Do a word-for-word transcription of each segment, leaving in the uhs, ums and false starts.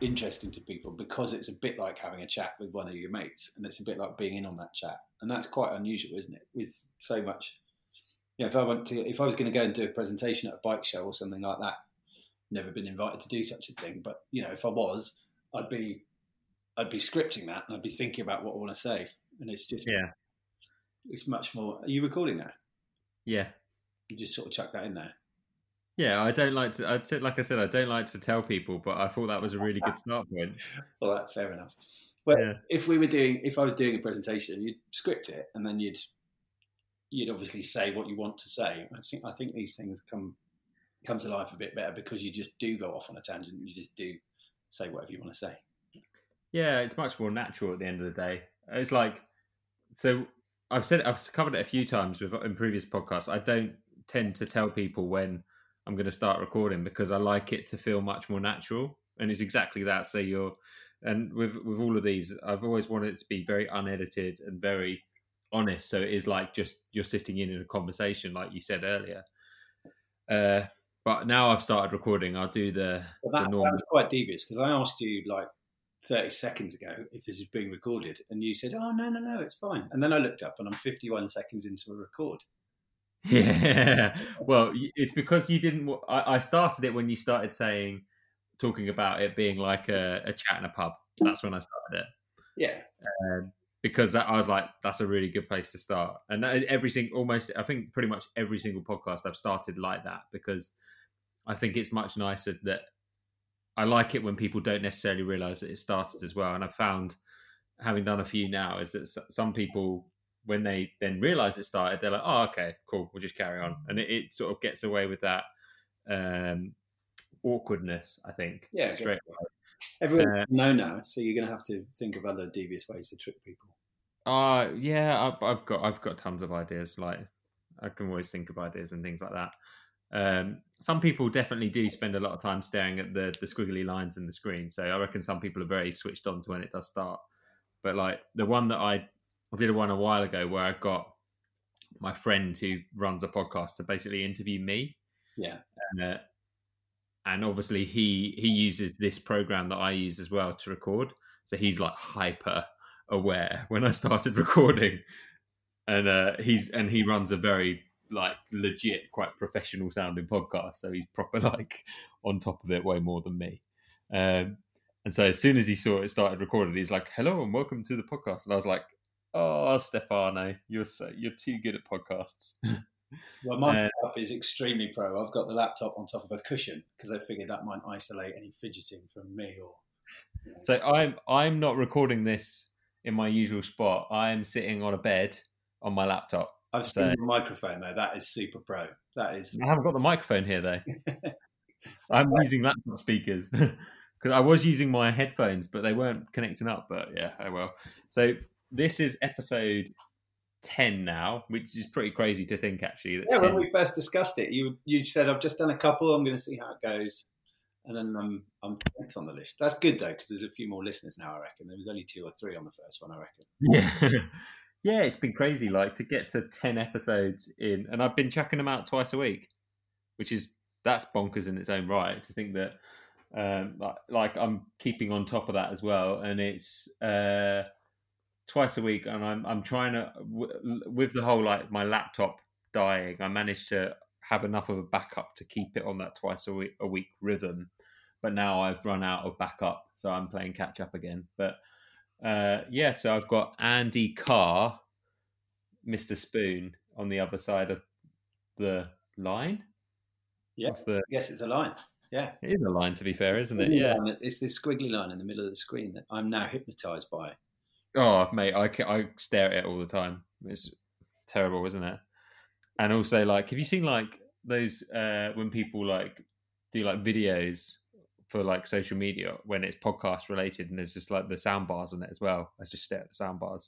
interesting to people because it's a bit like having a chat with one of your mates, and it's a bit like being in on that chat, and that's quite unusual, isn't it? With so much, you know, if I went to, if I was going to go and do a presentation at a bike show or something like that, never been invited to do such a thing, but you know, if I was, I'd be, I'd be scripting that, and I'd be thinking about what I want to say, and it's just, yeah, it's much more. Are you recording that? Yeah. You just sort of chuck that in there. Yeah, I don't like to. I'd say, like I said, I don't like to tell people, but I thought that was a really good start point. Well, that's fair enough. Well, yeah. if we were doing, if I was doing a presentation, you'd script it, and then you'd, you'd obviously say what you want to say. I think, I think these things come, come to life a bit better because you just do go off on a tangent. And you just do say whatever you want to say. Yeah, it's much more natural at the end of the day. It's like, so I've said, I've covered it a few times with, in previous podcasts. I don't tend to tell people when I'm going to start recording because I like it to feel much more natural, and it's exactly that. So you're, and with with all of these, I've always wanted it to be very unedited and very honest. So it is like just you're sitting in in a conversation, like you said earlier. Uh, but now I've started recording. I'll do the, well, that, the normal. That was quite devious because I asked you like thirty seconds ago if this is being recorded, and you said, "Oh no, no, no, it's fine." And then I looked up, and I'm fifty-one seconds into a record. Yeah, well, it's because you didn't. I, I started it when you started saying, talking about it being like a, a chat in a pub. That's when I started it. Yeah, um, because that, I was like, that's a really good place to start. And that, every single, almost, I think, pretty much every single podcast I've started like that because I think it's much nicer that I like it when people don't necessarily realize that it started as well. And I've found, having done a few now, is that some people, when they then realize it started, they're like, oh, okay, cool, we'll just carry on. And it, it sort of gets away with that um, awkwardness, I think. Yeah, straight away. Everyone uh, know now, so you're going to have to think of other devious ways to trick people. Uh, yeah, I've, I've got I've got tons of ideas. Like, I can always think of ideas and things like that. Um, some people definitely do spend a lot of time staring at the, the squiggly lines in the screen. So I reckon some people are very switched on to when it does start. But like the one that I I did one a while ago where I got my friend who runs a podcast to basically interview me. Yeah. Uh, and obviously he he uses this program that I use as well to record. So he's like hyper aware when I started recording. And uh, he's and he runs a very like legit, quite professional sounding podcast. So he's proper like on top of it way more than me. Um, and so as soon as he saw it started recording, he's like, "Hello and welcome to the podcast." And I was like, "Oh, Stefano, you're so you're too good at podcasts." Well, my uh, setup is extremely pro. I've got the laptop on top of a cushion because I figured that might isolate any fidgeting from me. Or you know. So I'm I'm not recording this in my usual spot. I'm sitting on a bed on my laptop. I've seen so, the microphone though. That is super pro. That is. I haven't got the microphone here though. I'm using laptop speakers because I was using my headphones, but they weren't connecting up. But yeah, oh well. So this is episode ten now, which is pretty crazy to think actually. That yeah, ten... when we first discussed it, you you said I've just done a couple. I'm going to see how it goes, and then I'm I'm next on the list. That's good though because there's a few more listeners now. I reckon there was only two or three on the first one. I reckon. Yeah. Yeah, it's been crazy, like, to get to ten episodes in, and I've been chucking them out twice a week, which is, that's bonkers in its own right, to think that, um, like, like, I'm keeping on top of that as well, and it's uh, twice a week, and I'm I'm trying to, with the whole, like, my laptop dying, I managed to have enough of a backup to keep it on that twice a week, a week rhythm, but now I've run out of backup, so I'm playing catch up again, but Uh, yeah, so I've got Andy Carr, Mister Spoon, on the other side of the line. Yeah, the... yes, it's a line. Yeah, it is a line. To be fair, isn't it? Yeah, line, it's this squiggly line in the middle of the screen that I'm now hypnotised by. Oh, mate, I I stare at it all the time. It's terrible, isn't it? And also, like, have you seen like those uh, when people like do like videos for like social media when it's podcast related and there's just like the sound bars on it as well? I just stare at the sound bars.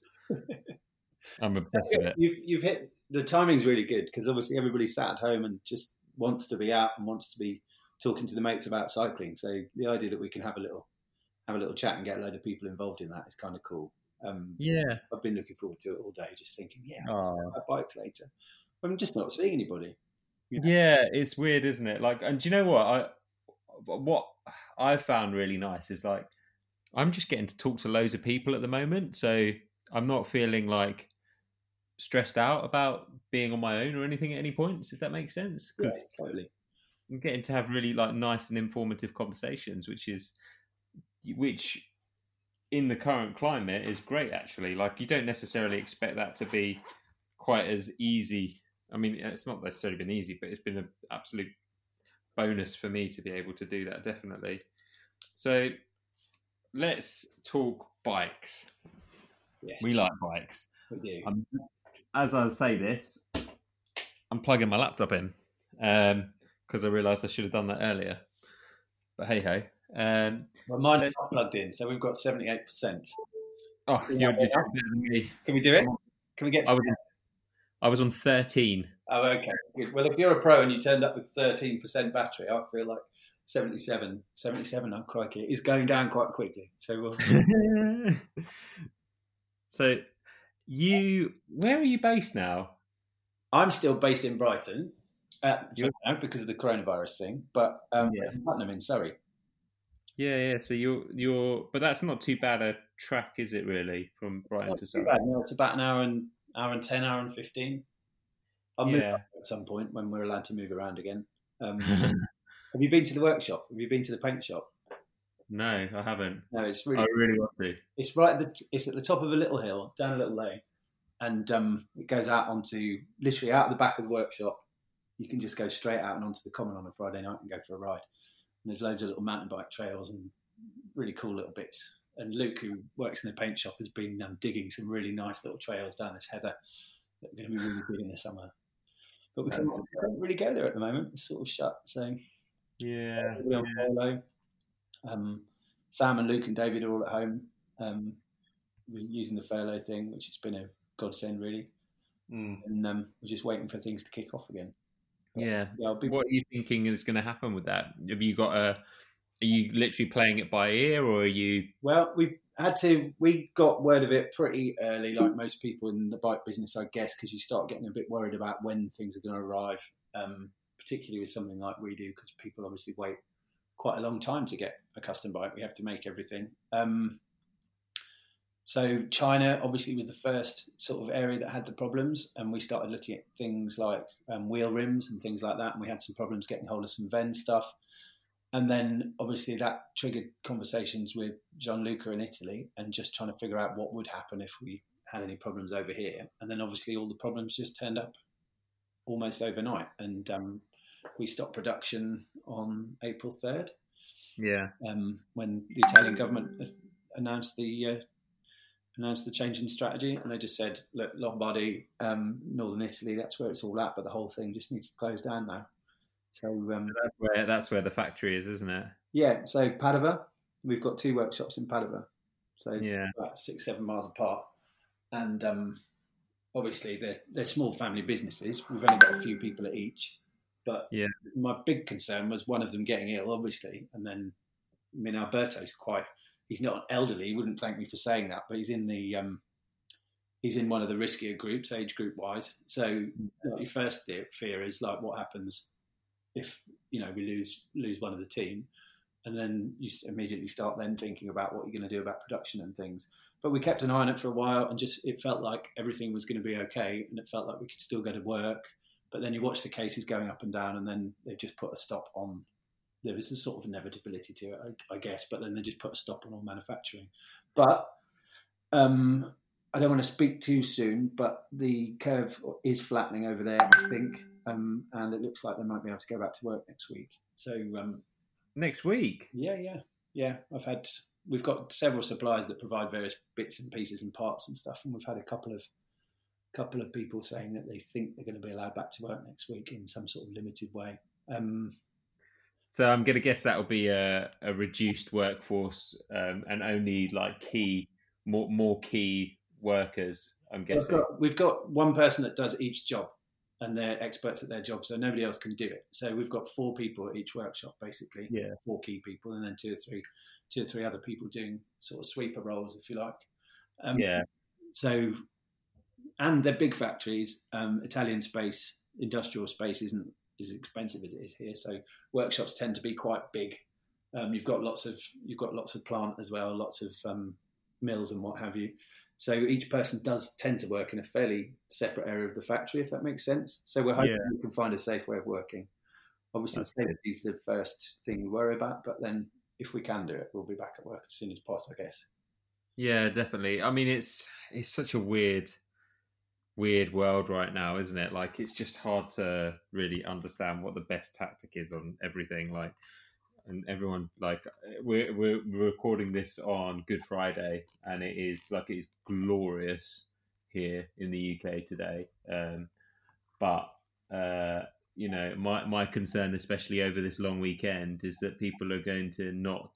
I'm obsessed with it. You've, you've hit the timing's really good because obviously everybody sat at home and just wants to be out and wants to be talking to the mates about cycling. So the idea that we can have a little have a little chat and get a load of people involved in that is kind of cool. Um, yeah, I've been looking forward to it all day, just thinking, yeah, oh. I'll have bikes later. I'm just not seeing anybody. You know? Yeah, it's weird, isn't it? Like, and do you know what? I what I've found really nice is like I'm just getting to talk to loads of people at the moment, so I'm not feeling like stressed out about being on my own or anything at any points, if that makes sense. Yeah, Because totally. I'm getting to have really like nice and informative conversations, which is which in the current climate is great actually. Like you don't necessarily expect that to be quite as easy. I mean, it's not necessarily been easy, but it's been an absolute bonus for me to be able to do that, definitely. So let's talk bikes. Yes, We like bikes. we do. I'm, as I say this, I'm plugging my laptop in because um, I realised I should have done that earlier. But hey ho. Um, well, mine's not plugged in, so we've got seventy-eight percent. Oh, you're, you're better than me. Can we do it? Can we get to I was, I was on thirteen. Oh, okay. Good. Well, if you're a pro and you turned up with thirteen percent battery, I feel like seventy-seven, seventy-seven, oh crikey, is going down quite quickly. So, we'll... so you, where are you based now? I'm still based in Brighton, uh, now because of the coronavirus thing, but um, yeah. Putnam in Surrey. Yeah, yeah. So you're, you're, but that's not too bad a track, is it? Really, from Brighton not to Surrey? Bad. No, it's about an hour and hour and ten, hour and fifteen. I'll yeah. move up at some point when we're allowed to move around again. Um, have you been to the workshop? Have you been to the paint shop? No, I haven't. No, it's really. I really want to. It's right. At the, it's at the top of a little hill, down a little lane, and um, it goes out onto literally out of the back of the workshop. You can just go straight out and onto the common on a Friday night and go for a ride. And there's loads of little mountain bike trails and really cool little bits. And Luke, who works in the paint shop, has been um, digging some really nice little trails down this heather that are going to be really good in the summer. But we can't, we can't really go there at the moment. It's sort of shut. So yeah, yeah. On furlough. Um, Sam and Luke and David are all at home. Um, we're using the furlough thing, which has been a godsend, really. Mm. And um, we're just waiting for things to kick off again. But, yeah. yeah be... What are you thinking is going to happen with that? Have you got a? Are you literally playing it by ear, or are you? Well, we've had to. We got word of it pretty early, like most people in the bike business, I guess, because you start getting a bit worried about when things are going to arrive, um, particularly with something like we do, because people obviously wait quite a long time to get a custom bike. We have to make everything. Um, so China obviously was the first sort of area that had the problems, and we started looking at things like um, wheel rims and things like that, and we had some problems getting hold of some Venn stuff. And then obviously that triggered conversations with Gianluca in Italy and just trying to figure out what would happen if we had any problems over here. And then obviously all the problems just turned up almost overnight. And um, we stopped production on April third. Yeah. Um, when the Italian government announced the uh, announced the change in strategy, and they just said, look, Lombardy, um, Northern Italy, that's where it's all at, but the whole thing just needs to close down now. So, um, so that's where that's where the factory is, isn't it? Yeah. So Padova, we've got two workshops in Padova, so yeah, about six, seven miles apart, and um, obviously they're they're small family businesses. We've only got a few people at each, but yeah, my big concern was one of them getting ill, obviously, and then I mean Alberto's quite. He's not elderly. He wouldn't thank me for saying that, but he's in the um, he's in one of the riskier groups, age group wise. So you know, your first fear is like, what happens if you know we lose lose one of the team, and then you immediately start then thinking about what you're going to do about production and things. But we kept an eye on it for a while, and just it felt like everything was going to be okay, and it felt like we could still go to work. But then you watch the cases going up and down, and then they just put a stop on. There was a sort of inevitability to it, I, I guess. But then they just put a stop on all manufacturing. But um, I don't want to speak too soon, but the curve is flattening over there, I think. Um, and it looks like they might be able to go back to work next week. So um, next week, yeah, yeah, yeah. I've had we've got several suppliers that provide various bits and pieces and parts and stuff, and we've had a couple of couple of people saying that they think they're going to be allowed back to work next week in some sort of limited way. Um, so I'm going to guess that will be a, a reduced workforce um, and only like key more more key workers. I'm guessing we've got, we've got one person that does each job. And they're experts at their job, so nobody else can do it. So we've got four people at each workshop, basically. Yeah. Four key people, and then two or three, two or three other people doing sort of sweeper roles, if you like. Um, yeah. So, and they're big factories. Um, Italian space, industrial space isn't as expensive as it is here. So workshops tend to be quite big. Um, you've got lots of you've got lots of plant as well, lots of um, mills and what have you. So each person does tend to work in a fairly separate area of the factory, if that makes sense. So we're hoping Yeah. we can find a safe way of working. Obviously, That's good. safety is the first thing we worry about, but then if we can do it, we'll be back at work as soon as possible, I guess. Yeah, definitely. I mean, it's it's such a weird, weird world right now, isn't it? Like, it's just hard to really understand what the best tactic is on everything. Like, and everyone, like, we're we're recording this on Good Friday, and it is like it is glorious here in the U K today. Um, but uh, you know, my my concern, especially over this long weekend, is that people are going to not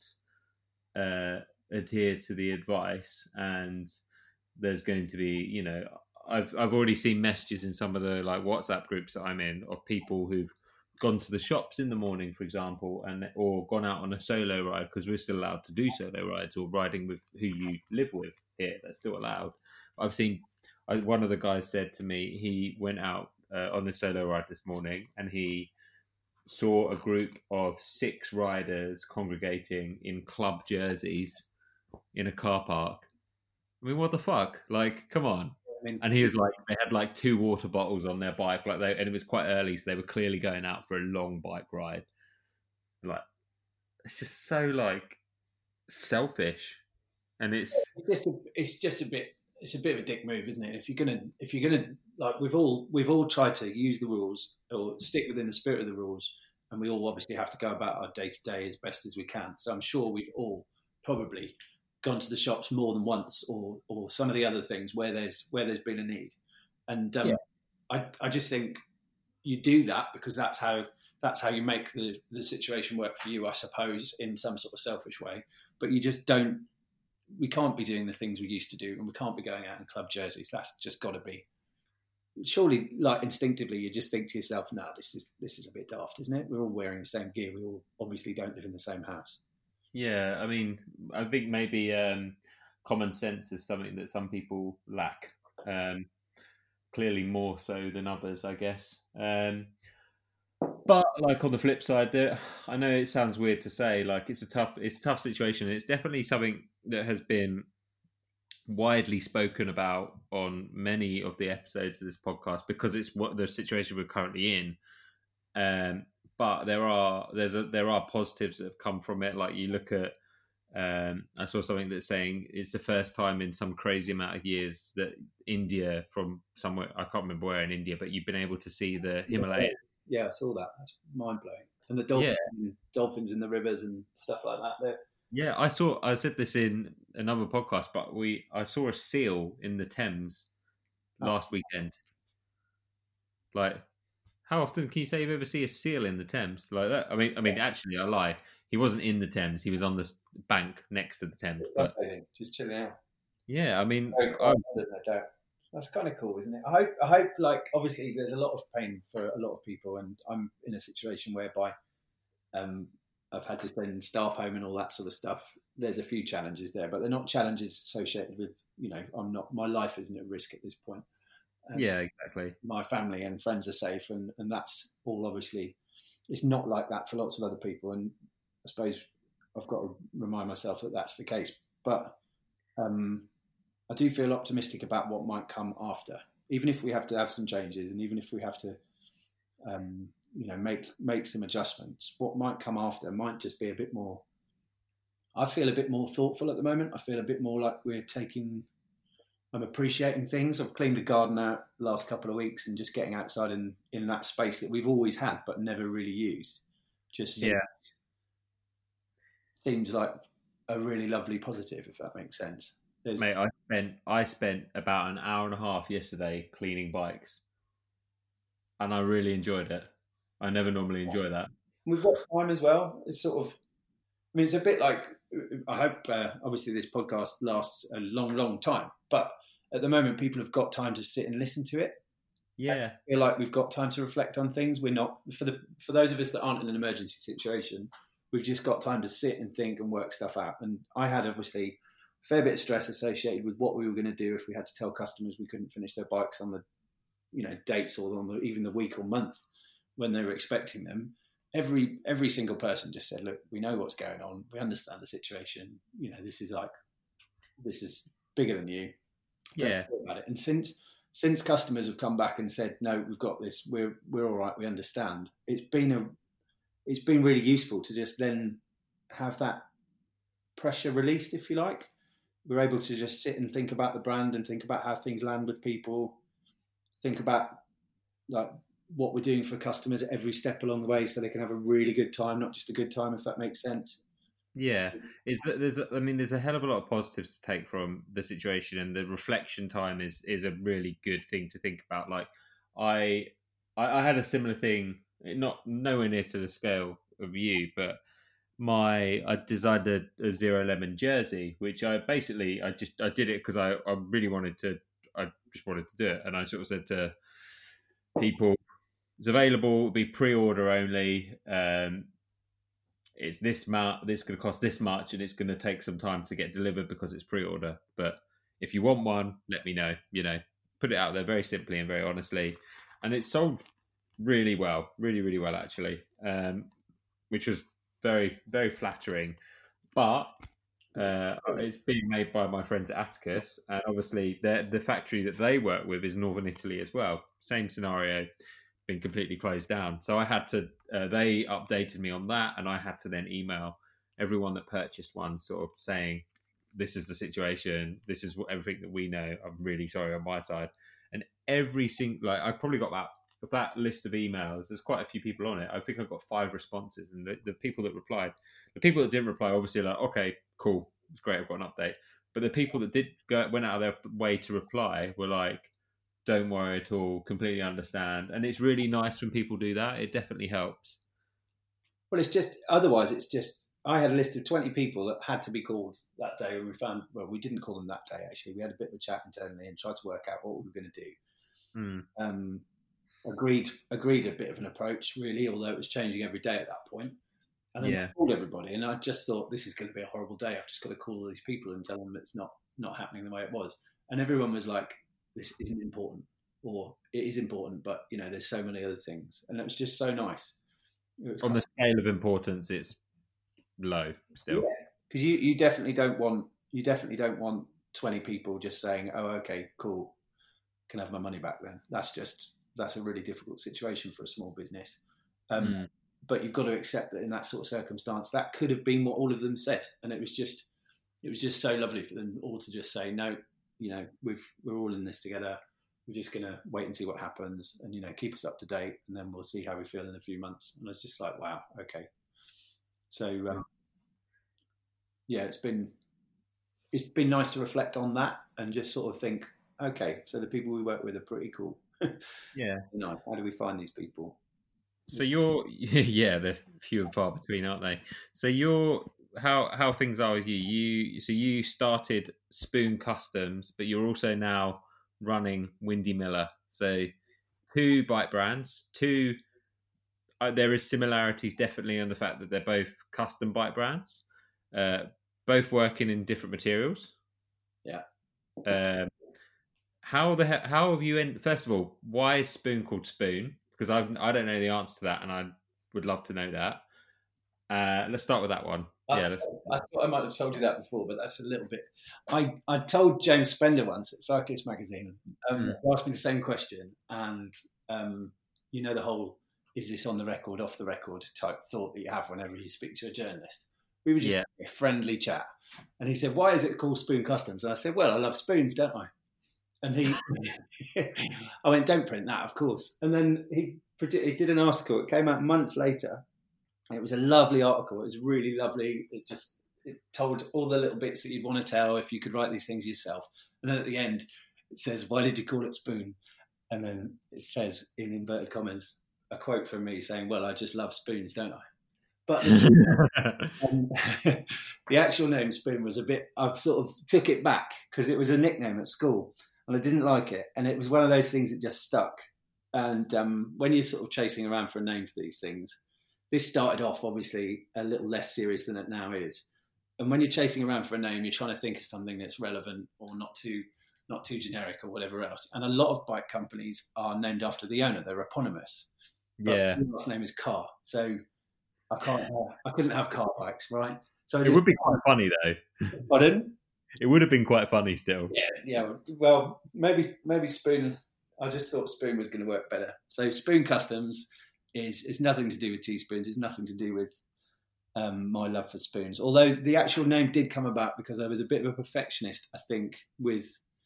uh, adhere to the advice, and there's going to be, you know, I've I've already seen messages in some of the like WhatsApp groups that I'm in of people who've gone to the shops in the morning, for example, and or gone out on a solo ride, because we're still allowed to do solo rides, or riding with who you live with here. That's still allowed. I've seen I, one of the guys said to me he went out uh, on a solo ride this morning, and he saw a group of six riders congregating in club jerseys in a car park. I mean, what the fuck? Like, come on. I mean, And he was like, they had like two water bottles on their bike, like they, and it was quite early, so they were clearly going out for a long bike ride. Like, it's just so like selfish, and it's it's just a, it's just a bit it's a bit of a dick move, isn't it? If you're gonna if you're gonna like we've all we've all tried to use the rules or stick within the spirit of the rules, and we all obviously have to go about our day to day as best as we can. So I'm sure we've all probably gone to the shops more than once, or or some of the other things where there's where there's been a need, and um, Yeah. I I just think you do that because that's how that's how you make the the situation work for you, I suppose, in some sort of selfish way. But you just don't. We can't be doing the things we used to do, and we can't be going out in club jerseys. That's just got to be. Surely, like instinctively, you just think to yourself, "No, this is this is a bit daft, isn't it? We're all wearing the same gear. We all obviously don't live in the same house." yeah. I mean, I think maybe um, common sense is something that some people lack. Um, clearly more so than others, I guess. Um, but like on the flip side, there, I know it sounds weird to say, like it's a tough, it's a tough situation. It's definitely something that has been widely spoken about on many of the episodes of this podcast because it's what the situation we're currently in. Um, but there are there's a, there are positives that have come from it. Like you look at, um, I saw something that's saying it's the first time in some crazy amount of years that India, from somewhere I can't remember where in India, but you've been able to see the Himalayas. Yeah, I saw that. That's mind blowing. And the Yeah, dolphins, dolphins in the rivers and stuff like that. They're, yeah. I saw. I said this in another podcast, but we I saw a seal in the Thames last weekend. Like, how often can you say you've ever seen a seal in the Thames like that? I mean, I mean, actually, I lie. He wasn't in the Thames. He was on the bank next to the Thames. But just chilling out. yeah, I mean, Very I, quiet, there's no doubt. That's kind of cool, isn't it? I hope. I hope. Like, obviously, there's a lot of pain for a lot of people, and I'm in a situation whereby um, I've had to send staff home and all that sort of stuff. There's a few challenges there, but they're not challenges associated with, you know, I'm not. My life isn't at risk at this point. Um, yeah, exactly. My family and friends are safe, and, and that's all obviously. It's not like that for lots of other people, and I suppose I've got to remind myself that that's the case. But um, I do feel optimistic about what might come after, even if we have to have some changes, and even if we have to, um, you know, make make some adjustments. What might come after might just be a bit more. I feel a bit more thoughtful at the moment. I feel a bit more like we're taking. I'm appreciating things. I've cleaned the garden out the last couple of weeks, and just getting outside in, in that space that we've always had but never really used. Just seems, Yeah, seems like a really lovely positive, if that makes sense. There's, mate. I spent I spent about an hour and a half yesterday cleaning bikes, and I really enjoyed it. I never normally enjoy that. we've got time as well. It's sort of, I mean, it's a bit like, I hope uh, obviously this podcast lasts a long, long time, but at the moment people have got time to sit and listen to it. Yeah, I feel like we've got time to reflect on things. We're not, for the for those of us that aren't in an emergency situation, we've just got time to sit and think and work stuff out. And I had obviously a fair bit of stress associated with what we were going to do if we had to tell customers we couldn't finish their bikes on the, you know, dates or on the, even the week or month when they were expecting them, every every single person just said, look, we know what's going on. We understand the situation. You know, this is like, this is bigger than you. Don't Yeah. worry about it. And since since customers have come back and said, no, we've got this, we're we're all right, we understand. It's been a it's been really useful to just then have that pressure released, if you like. We're able to just sit and think about the brand and think about how things land with people, think about like what we're doing for customers at every step along the way so they can have a really good time, not just a good time, if that makes sense. Yeah, is that there's a, I mean there's a hell of a lot of positives to take from the situation, and the reflection time is is a really good thing to think about. Like I I, I had a similar thing, not nowhere near to the scale of you, but my I designed a, a zero lemon jersey, which I basically I just I did it because I, I really wanted to I just wanted to do it, and I sort of said to people, it's available, it'll be pre-order only. Um, it's this much, this is going to cost this much, and it's going to take some time to get delivered because it's pre-order. But if you want one, let me know. You know, put it out there very simply and very honestly, and it's sold really well, really, really well actually, um, which was very, very flattering. But uh, it's being made by my friends at Atticus, and obviously the the factory that they work with is Northern Italy as well. Same scenario, been completely closed down. So I had to, uh, they updated me on that, and I had to then email everyone that purchased one, sort of saying, this is the situation, this is what, everything that we know, I'm really sorry on my side. And every single, like, I probably got about that list of emails, there's quite a few people on it. I think I got five responses, and the, the people that replied, the people that didn't reply, obviously like, okay, cool, it's great, I've got an update. But the people that did go, went out of their way to reply were like, don't worry at all, completely understand. And it's really nice when people do that. It definitely helps. Well, it's just, otherwise it's just, I had a list of twenty people that had to be called that day, and we found, well, we didn't call them that day actually. We had a bit of a chat internally and tried to work out what we were going to do. Mm. Um, agreed, agreed a bit of an approach really, although it was changing every day at that point. And then Yeah. I called everybody, and I just thought, this is going to be a horrible day. I've just got to call all these people and tell them it's not, not happening the way it was. And everyone was like, this isn't important, or it is important, but you know, there's so many other things, and it was just so nice. It was On the of, scale of importance, it's low still. because yeah, you you definitely don't want you definitely don't want twenty people just saying, oh, okay, cool, can I have my money back then. That's just that's a really difficult situation for a small business. Um, mm. But you've got to accept that in that sort of circumstance, that could have been what all of them said, and it was just it was just so lovely for them all to just say, no, you know, we've, we're all in this together. We're just going to wait and see what happens, and, you know, keep us up to date, and then we'll see how we feel in a few months. And I was just like, wow, okay. So, um, yeah, it's been, it's been nice to reflect on that and just sort of think, okay, so the people we work with are pretty cool. Yeah. You know, how do we find these people? So you're, yeah, they're few and far between, aren't they? So you're, how how things are with you. You so you started Spoon Customs, but you're also now running Windy Miller. So two bike brands, two. Uh, there is similarities definitely on the fact that they're both custom bike brands, uh, both working in different materials. Yeah. Um, how the how have you? End, first of all, why is Spoon called Spoon? Because I I don't know the answer to that, and I would love to know that. Uh, let's start with that one. I, yeah, let's... I thought I might have told you that before, but that's a little bit. I, I told James Spender once at Cyclist Magazine, um, mm. he asked me the same question, and um, you know the whole "is this on the record, off the record" type thought that you have whenever you speak to a journalist. We were just yeah. a friendly chat, and he said, "Why is it called Spoon Customs?" And I said, "Well, I love spoons, don't I?" And he, I went, "Don't print that, of course." And then he, he did an article. It came out months later. It was a lovely article. It was really lovely. It just it told all the little bits that you'd want to tell if you could write these things yourself. And then at the end, it says, "Why did you call it Spoon?" And then it says, in inverted commas, a quote from me saying, "Well, I just love spoons, don't I?" But um, the actual name Spoon was a bit, I sort of took it back because it was a nickname at school and I didn't like it. And it was one of those things that just stuck. And um, when you're sort of chasing around for a name for these things, this started off obviously a little less serious than it now is. And when you're chasing around for a name, you're trying to think of something that's relevant or not too not too generic or whatever else. And a lot of bike companies are named after the owner. They're eponymous. but Yeah, my last name is Carr, so I can't. Have, I couldn't have car bikes, right? So I it just, would be quite funny though. pardon? It would have been quite funny still. Yeah, yeah. Well, maybe maybe Spoon. I just thought Spoon was going to work better. So Spoon Customs is is nothing to do with teaspoons. It's nothing to do with um, my love for spoons. Although the actual name did come about because I was a bit of a perfectionist, I think, with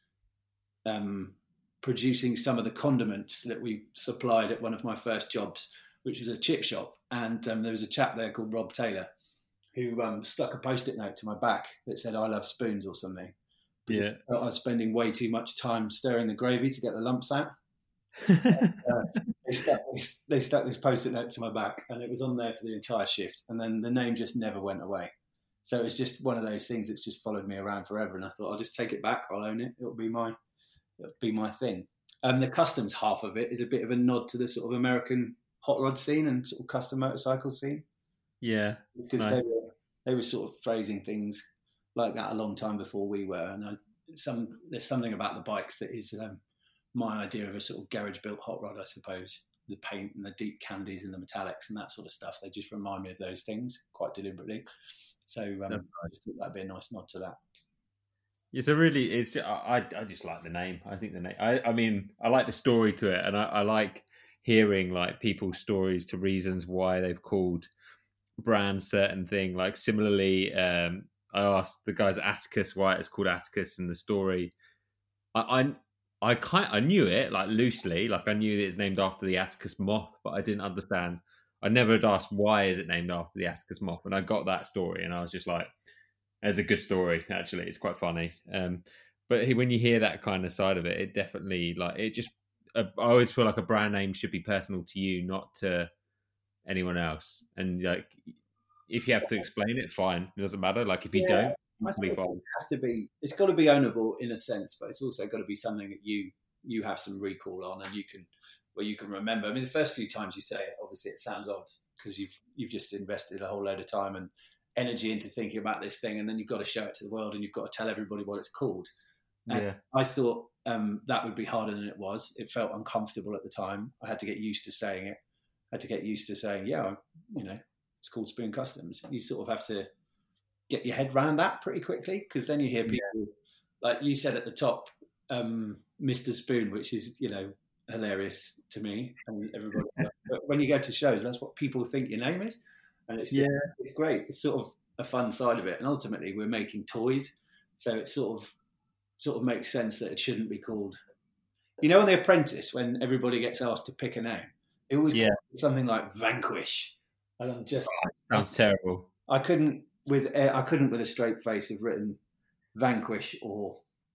um, producing some of the condiments that we supplied at one of my first jobs, which was a chip shop. And um, there was a chap there called Rob Taylor who um, stuck a post-it note to my back that said, "I love spoons" or something. Yeah. I was spending way too much time stirring the gravy to get the lumps out. uh, they, stuck, they stuck this post-it note to my back, and it was on there for the entire shift. And then the name just never went away. So it was just one of those things that's just followed me around forever. And I thought, I'll just take it back. I'll own it. It'll be my, it'll be my thing. And um, the customs half of it is a bit of a nod to the sort of American hot rod scene and sort of custom motorcycle scene. Yeah, because nice. they were they were sort of phrasing things like that a long time before we were. And I, some there's something about the bikes that is um, my idea of a sort of garage built hot rod, I suppose. The paint and the deep candies and the metallics and that sort of stuff. They just remind me of those things quite deliberately. So um, nice. I just thought that'd be a nice nod to that. It's a really, it's just, I, I just like the name. I think the name, I, I mean, I like the story to it, and I, I like hearing like people's stories to reasons why they've called brands certain thing. Like similarly, um, I asked the guys at Atticus why it's called Atticus in the story. I, I, I kind, I knew it like loosely, like I knew that it's named after the Atticus moth, but I didn't understand. I never had asked why is it named after the Atticus moth, and I got that story, and I was just like, "It's a good story, actually. It's quite funny." Um, but when you hear that kind of side of it, it definitely like it just. I always feel like a brand name should be personal to you, not to anyone else. And like, if you have to explain it, fine. It doesn't matter. Like if you yeah, don't, it has to be. It's got to be ownable in a sense, but it's also got to be something that you you have some recall on, and you can where you can remember. I mean, the first few times you say it, obviously it sounds odd because you've you've just invested a whole load of time and energy into thinking about this thing, and then you've got to show it to the world, and you've got to tell everybody what it's called. And yeah, I thought um, that would be harder than it was. It felt uncomfortable at the time. I had to get used to saying it. I had to get used to saying, yeah, you know, it's called Spoon Customs. You sort of have to get your head around that pretty quickly, because then you hear people, yeah. like you said at the top, um, Mister Spoon, which is, you know, hilarious to me and everybody. But when you go to shows, that's what people think your name is. And it's just, yeah, it's great. It's sort of a fun side of it. And ultimately, we're making toys. So it sort of sort of makes sense that it shouldn't be called. You know, on The Apprentice, when everybody gets asked to pick a name, it always yeah. something like Vanquish. And I'm just oh, sounds I, terrible. I couldn't with I couldn't with a straight face have written Vanquish, or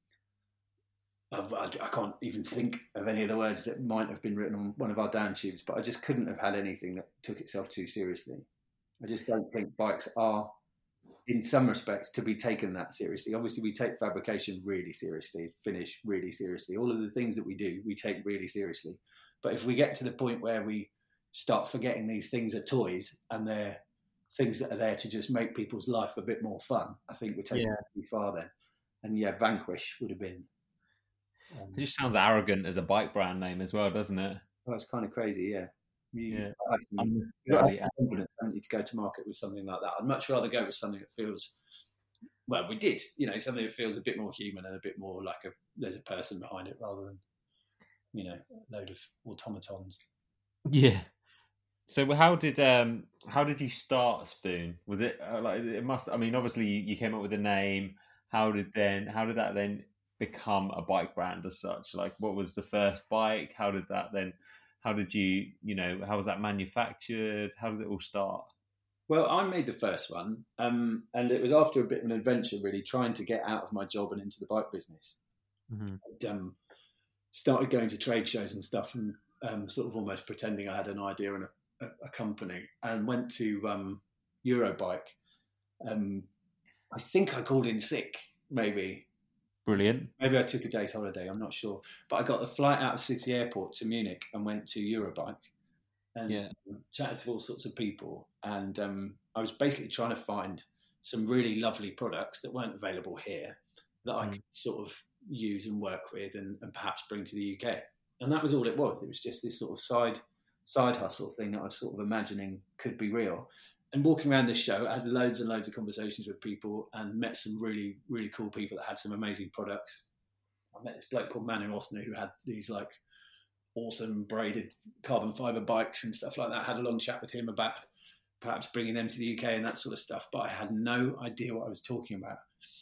I, I can't even think of any of the words that might have been written on one of our down tubes. But I just couldn't have had anything that took itself too seriously. I just don't think bikes are, in some respects, to be taken that seriously. Obviously, we take fabrication really seriously, finish really seriously. All of the things that we do, we take really seriously. But if we get to the point where we start forgetting these things are toys and they're things that are there to just make people's life a bit more fun, I think we're taking yeah. it too far then. And yeah, Vanquish would have been. Um, it just sounds arrogant as a bike brand name as well, doesn't it? Well, it's kind of crazy, yeah. You, yeah. I'm really confident I don't need to go to market with something like that. I'd much rather go with something that feels, well, we did, you know, something that feels a bit more human and a bit more like a there's a person behind it rather than, you know, a load of automatons. Yeah. So how did um how did you start Spoon? Was it uh, like it must? I mean, obviously you, you came up with a name. How did then how did that then become a bike brand as such? Like, what was the first bike? How did that then? How did you, you know, how was that manufactured? How did it all start? Well, I made the first one, um, and it was after a bit of an adventure, really, trying to get out of my job and into the bike business. Mm-hmm. I'd, um, started going to trade shows and stuff, and um, sort of almost pretending I had an idea and a, a, a company, and went to um, Eurobike. Um, I think I called in sick, maybe. Brilliant. Maybe I took a day's holiday, I'm not sure. But I got the flight out of City Airport to Munich and went to Eurobike and yeah. chatted to all sorts of people. And um, I was basically trying to find some really lovely products that weren't available here that I mm. could sort of use and work with and, and perhaps bring to the U K. And that was all it was. It was just this sort of side side hustle thing that I was sort of imagining could be real. And walking around this show, I had loads and loads of conversations with people and met some really, really cool people that had some amazing products. I met this bloke called Manu Osner who had these like awesome braided carbon fiber bikes and stuff like that. I had a long chat with him about perhaps bringing them to the U K and that sort of stuff, but I had no idea what I was talking about.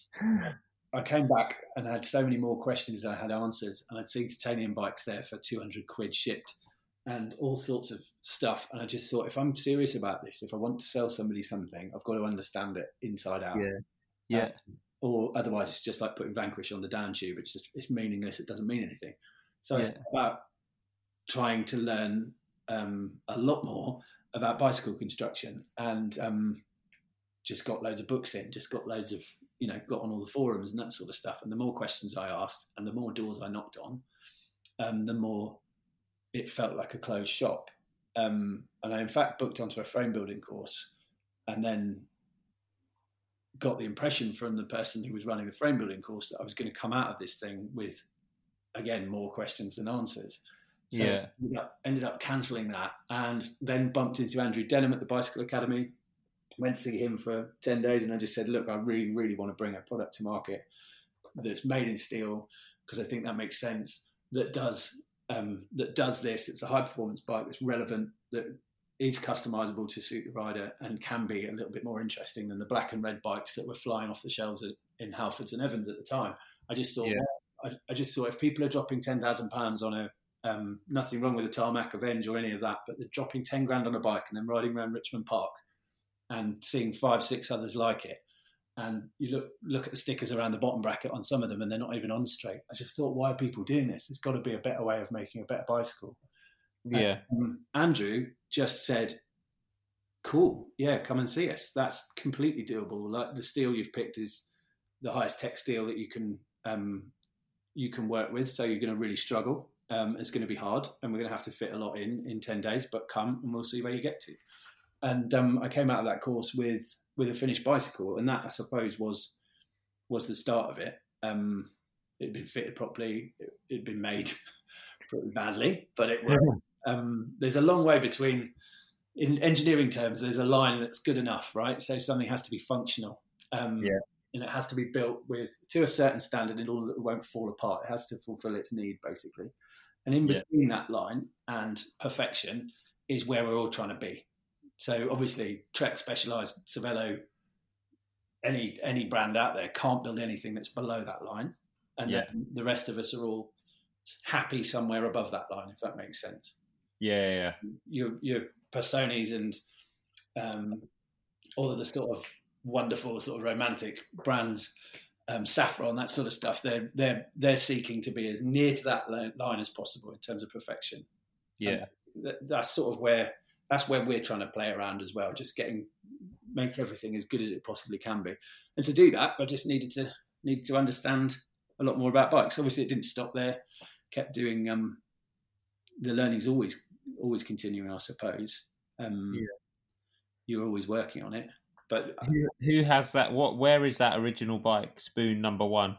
I came back and I had so many more questions than I had answers, and I'd seen titanium bikes there for two hundred quid shipped and all sorts of stuff. And I just thought, if I'm serious about this, if I want to sell somebody something, I've got to understand it inside out. Yeah. Yeah. Um, or otherwise it's just like putting Vanquish on the down tube. It's just, it's meaningless. It doesn't mean anything. So Yeah. it's about trying to learn um, a lot more about bicycle construction, and um, just got loads of books in, just got loads of, you know, got on all the forums and that sort of stuff. And the more questions I asked and the more doors I knocked on, um, the more it felt like a closed shop. Um, and I, in fact, booked onto a frame building course and then got the impression from the person who was running the frame building course that I was going to come out of this thing with, again, more questions than answers. So Yeah. ended up, ended up cancelling that, and then bumped into Andrew Denham at the Bicycle Academy, went to see him for ten days, and I just said, look, I really, really want to bring a product to market that's made in steel, because I think that makes sense, that does um, that does this. It's a high-performance bike that's relevant, that is customizable to suit the rider, and can be a little bit more interesting than the black and red bikes that were flying off the shelves at, in Halfords and Evans at the time. I just thought, Yeah. I, I just thought if people are dropping ten thousand pounds on a Um, nothing wrong with a Tarmac Avenge or any of that, but they're dropping ten grand on a bike and then riding around Richmond Park and seeing five, six others like it. And you look look at the stickers around the bottom bracket on some of them and they're not even on straight. I just thought, why are people doing this? There's got to be a better way of making a better bicycle. Yeah. Um, Andrew just said, cool, yeah, come and see us. That's completely doable. Like, the steel you've picked is the highest tech steel that you can um, you can work with, so you're going to really struggle. Um, it's going to be hard, and we're going to have to fit a lot in in ten days, but come and we'll see where you get to. And um, I came out of that course with with a finished bicycle, and that, I suppose, was was the start of it. Um, it'd been fitted properly, it, it'd been made pretty badly, but it worked. Um, there's a long way between, in engineering terms, there's a line that's good enough, right? So something has to be functional. Um, Yeah. And it has to be built with to a certain standard in order that it won't fall apart. It has to fulfill its need, basically. And in between yeah. that line and perfection is where we're all trying to be. So obviously, Trek, Specialized, Cervelo, any any brand out there can't build anything that's below that line. And yeah. then the rest of us are all happy somewhere above that line, if that makes sense. Yeah, yeah. Your your Personas and um, all of the sort of wonderful sort of romantic brands, um, Saffron, that sort of stuff. They're they're they're seeking to be as near to that line as possible in terms of perfection. Yeah, and that's sort of where that's where we're trying to play around as well. Just getting make everything as good as it possibly can be. And to do that, I just needed to need to understand a lot more about bikes. Obviously, it didn't stop there. Kept doing um, the learning's always always continuing, I suppose. Um, yeah. You're always working on it. But who, who has that? What? Where is that original bike? Spoon number one.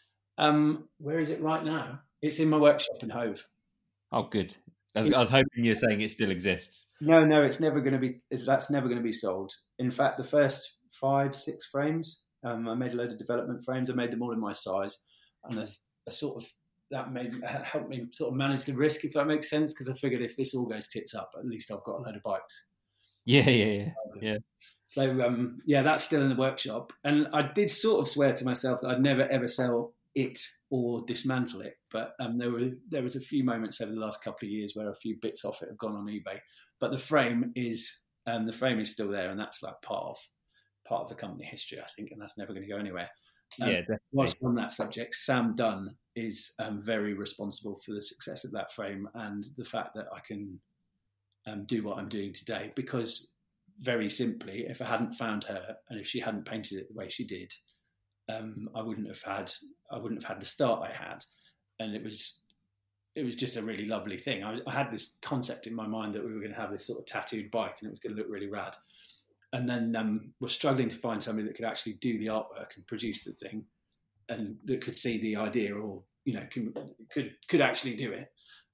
Um, where is it right now? It's in my workshop in Hove. Oh, good. I was, I was hoping you were saying it still exists. No, no, it's never going to be. That's never going to be sold. In fact, the first five, six frames, um, I made a load of development frames. I made them all in my size, and a, a sort of that made helped me sort of manage the risk, if that makes sense. Because I figured if this all goes tits up, at least I've got a load of bikes. Yeah, yeah, yeah, yeah. So um, yeah, that's still in the workshop, and I did sort of swear to myself that I'd never ever sell it or dismantle it. But um, there were there was a few moments over the last couple of years where a few bits off it have gone on eBay. But the frame is um, the frame is still there, and that's like part of part of the company history, I think, and that's never going to go anywhere. Um, yeah, definitely. Whilst on that subject, Sam Dunn is um, very responsible for the success of that frame and the fact that I can um, do what I'm doing today. Because very simply, if I hadn't found her and if she hadn't painted it the way she did, um, I wouldn't have had I wouldn't have had the start I had. And it was it was just a really lovely thing. I, was, I had this concept in my mind that we were going to have this sort of tattooed bike and it was going to look really rad. And then um, we're struggling to find somebody that could actually do the artwork and produce the thing, and that could see the idea, or you know, can, could could actually do it.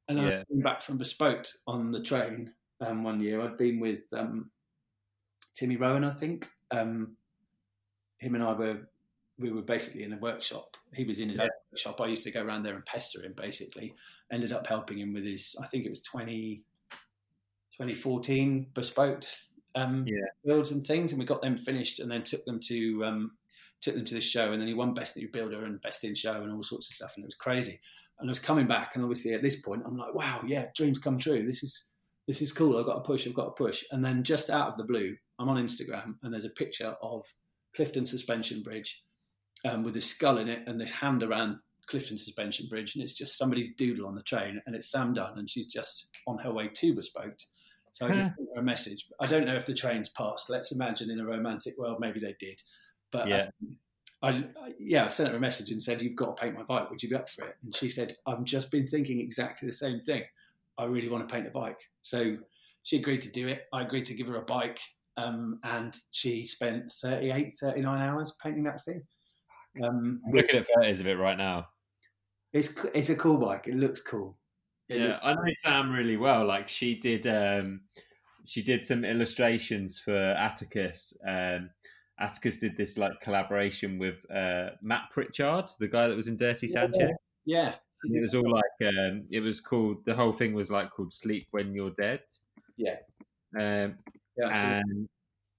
And then Yeah. I came back from Bespoke on the train um, one year. I'd been with um, Timmy Rowan, I think. Um, him and I were, we were basically in a workshop. He was in his Yeah. own workshop. I used to go around there and pester him, basically. Ended up helping him with his, I think it was twenty, twenty fourteen Bespoke um, Yeah. builds and things. And we got them finished and then took them to um, took them to the show. And then he won Best New Builder and Best in Show and all sorts of stuff. And it was crazy. And I was coming back, and obviously at this point, I'm like, wow, yeah, dreams come true. This is this is cool. I've got to push. I've got to push. And then just out of the blue, I'm on Instagram, and there's a picture of Clifton Suspension Bridge um, with this skull in it and this hand around Clifton Suspension Bridge, and it's just somebody's doodle on the train, and it's Sam Dunn, and she's just on her way to Bespoke. So I gave her a message. I don't know if the train's passed. Let's imagine in a romantic world, maybe they did. But Yeah. um, I, I, yeah, I sent her a message and said, you've got to paint my bike. Would you be up for it? And she said, I've just been thinking exactly the same thing. I really want to paint a bike. So she agreed to do it. I agreed to give her a bike. Um, and she spent thirty-eight, thirty-nine hours painting that thing. Um, I'm looking at photos of it right now. It's it's a cool bike. It looks cool. It Yeah, looks, I know Sam really well. Like she did, um, she did some illustrations for Atticus. Um, Atticus did this like collaboration with uh, Matt Pritchard, the guy that was in Dirty Sanchez. yeah. And it was all like um, it was called. The whole thing was like called "Sleep When You're Dead." Yeah. Um, Yeah, I see. and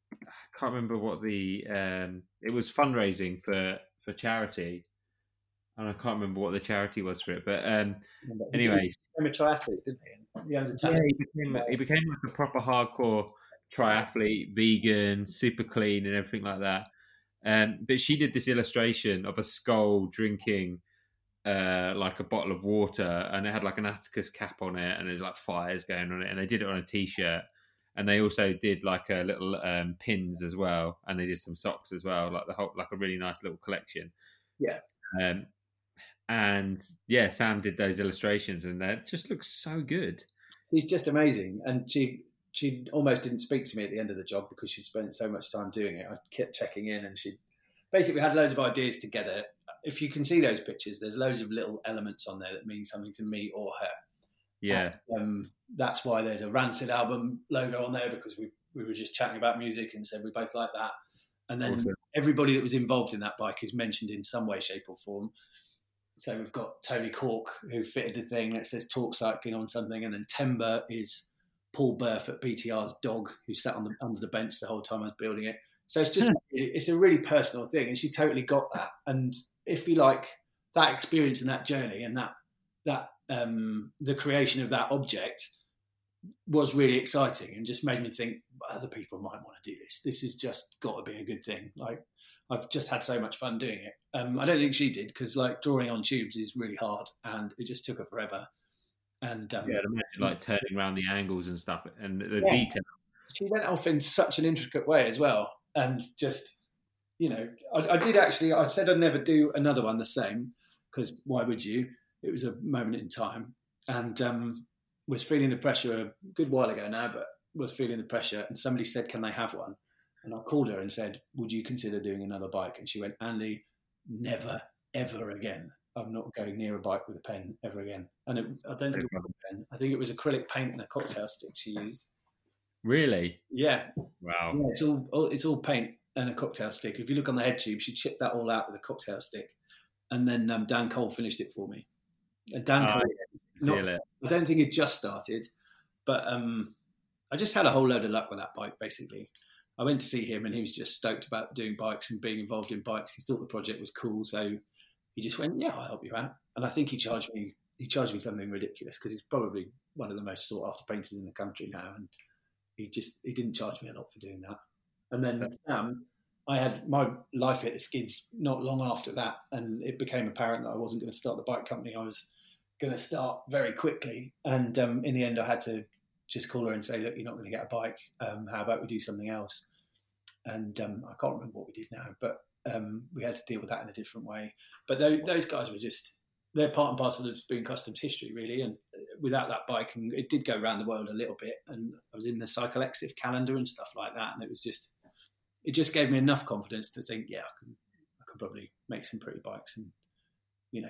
I can't remember what the um, it was fundraising for for charity, and I can't remember what the charity was for it. But um, anyway, He became a triathlete, didn't he? He owns a yeah, tattoo. he became he became like a proper hardcore triathlete, vegan, super clean, and everything like that. Um, but she did this illustration of a skull drinking uh, like a bottle of water, and it had like an Atticus cap on it, and there's like fires going on it, and they did it on a t-shirt. And they also did like a little um, pins as well, and they did some socks as well, like the whole, like a really nice little collection. Yeah. Um, and yeah, Sam did those illustrations, and that just looks so good. He's just amazing. And she she almost didn't speak to me at the end of the job because she'd spent so much time doing it. I kept checking in, and she basically had loads of ideas together. If you can see those pictures, there's loads of little elements on there that mean something to me or her. Yeah. And, um, that's why there's a Rancid album logo on there, because we, we were just chatting about music and said we both like that. And then Awesome. everybody that was involved in that bike is mentioned in some way, shape or form. So we've got Tony Cork, who fitted the thing that says Talk Cycling on something. And then Timber is Paul Burf at B T R's dog, who sat on the, under the bench the whole time I was building it. So it's just, it's a really personal thing. And she totally got that. And if you like, that experience and that journey and that, that, um, the creation of that object was really exciting and just made me think other people might want to do this. This has just got to be a good thing. Like, I've just had so much fun doing it. Um, I don't think she did, because like drawing on tubes is really hard and it just took her forever. And um, yeah, I'd imagine like turning around the angles and stuff and the yeah. detail. She went off in such an intricate way as well. And just, you know, I, I did actually, I said I'd never do another one the same, because why would you? It was a moment in time, and um, was feeling the pressure a good while ago now, but was feeling the pressure. And somebody said, can they have one? And I called her and said, would you consider doing another bike? And she went, Andy, never, ever again. I'm not going near a bike with a pen ever again. And it, I don't think it was a pen. I think it was acrylic paint and a cocktail stick she used. Really? Yeah. Wow. Yeah, it's all, all it's all paint and a cocktail stick. If you look on the head tube, she chipped that all out with a cocktail stick. And then um, Dan Cole finished it for me. And Dan Oh, Cole, yeah, not, I don't think it just started, but um, I just had a whole load of luck with that bike, basically. I went to see him and he was just stoked about doing bikes and being involved in bikes. He thought the project was cool. So he just went, yeah, I'll help you out. And I think he charged me, he charged me something ridiculous, because he's probably one of the most sought after painters in the country now. And he just, he didn't charge me a lot for doing that. And then Sam, I had my life hit the skids not long after that. And it became apparent that I wasn't going to start the bike company. I was going to start very quickly. And um, in the end, I had to just call her and say, look, you're not going to get a bike. Um, how about we do something else? And um, I can't remember what we did now, but um, we had to deal with that in a different way. But those, those guys were just, they're part and parcel of Spoon Customs history, really. And without that bike, and it did go around the world a little bit. And I was in the Cycle Exif calendar and stuff like that. And it was just, it just gave me enough confidence to think, yeah, I can, I can probably make some pretty bikes. And, you know,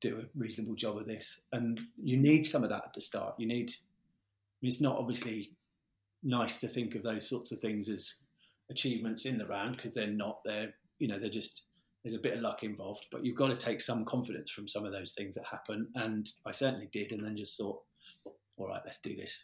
do a reasonable job of this. And you need some of that at the start. You need, it's not obviously nice to think of those sorts of things as achievements in the round, because they're not. They're, you know, they're just, there's a bit of luck involved, but you've got to take some confidence from some of those things that happen. And I certainly did. And then just thought, all right, let's do this.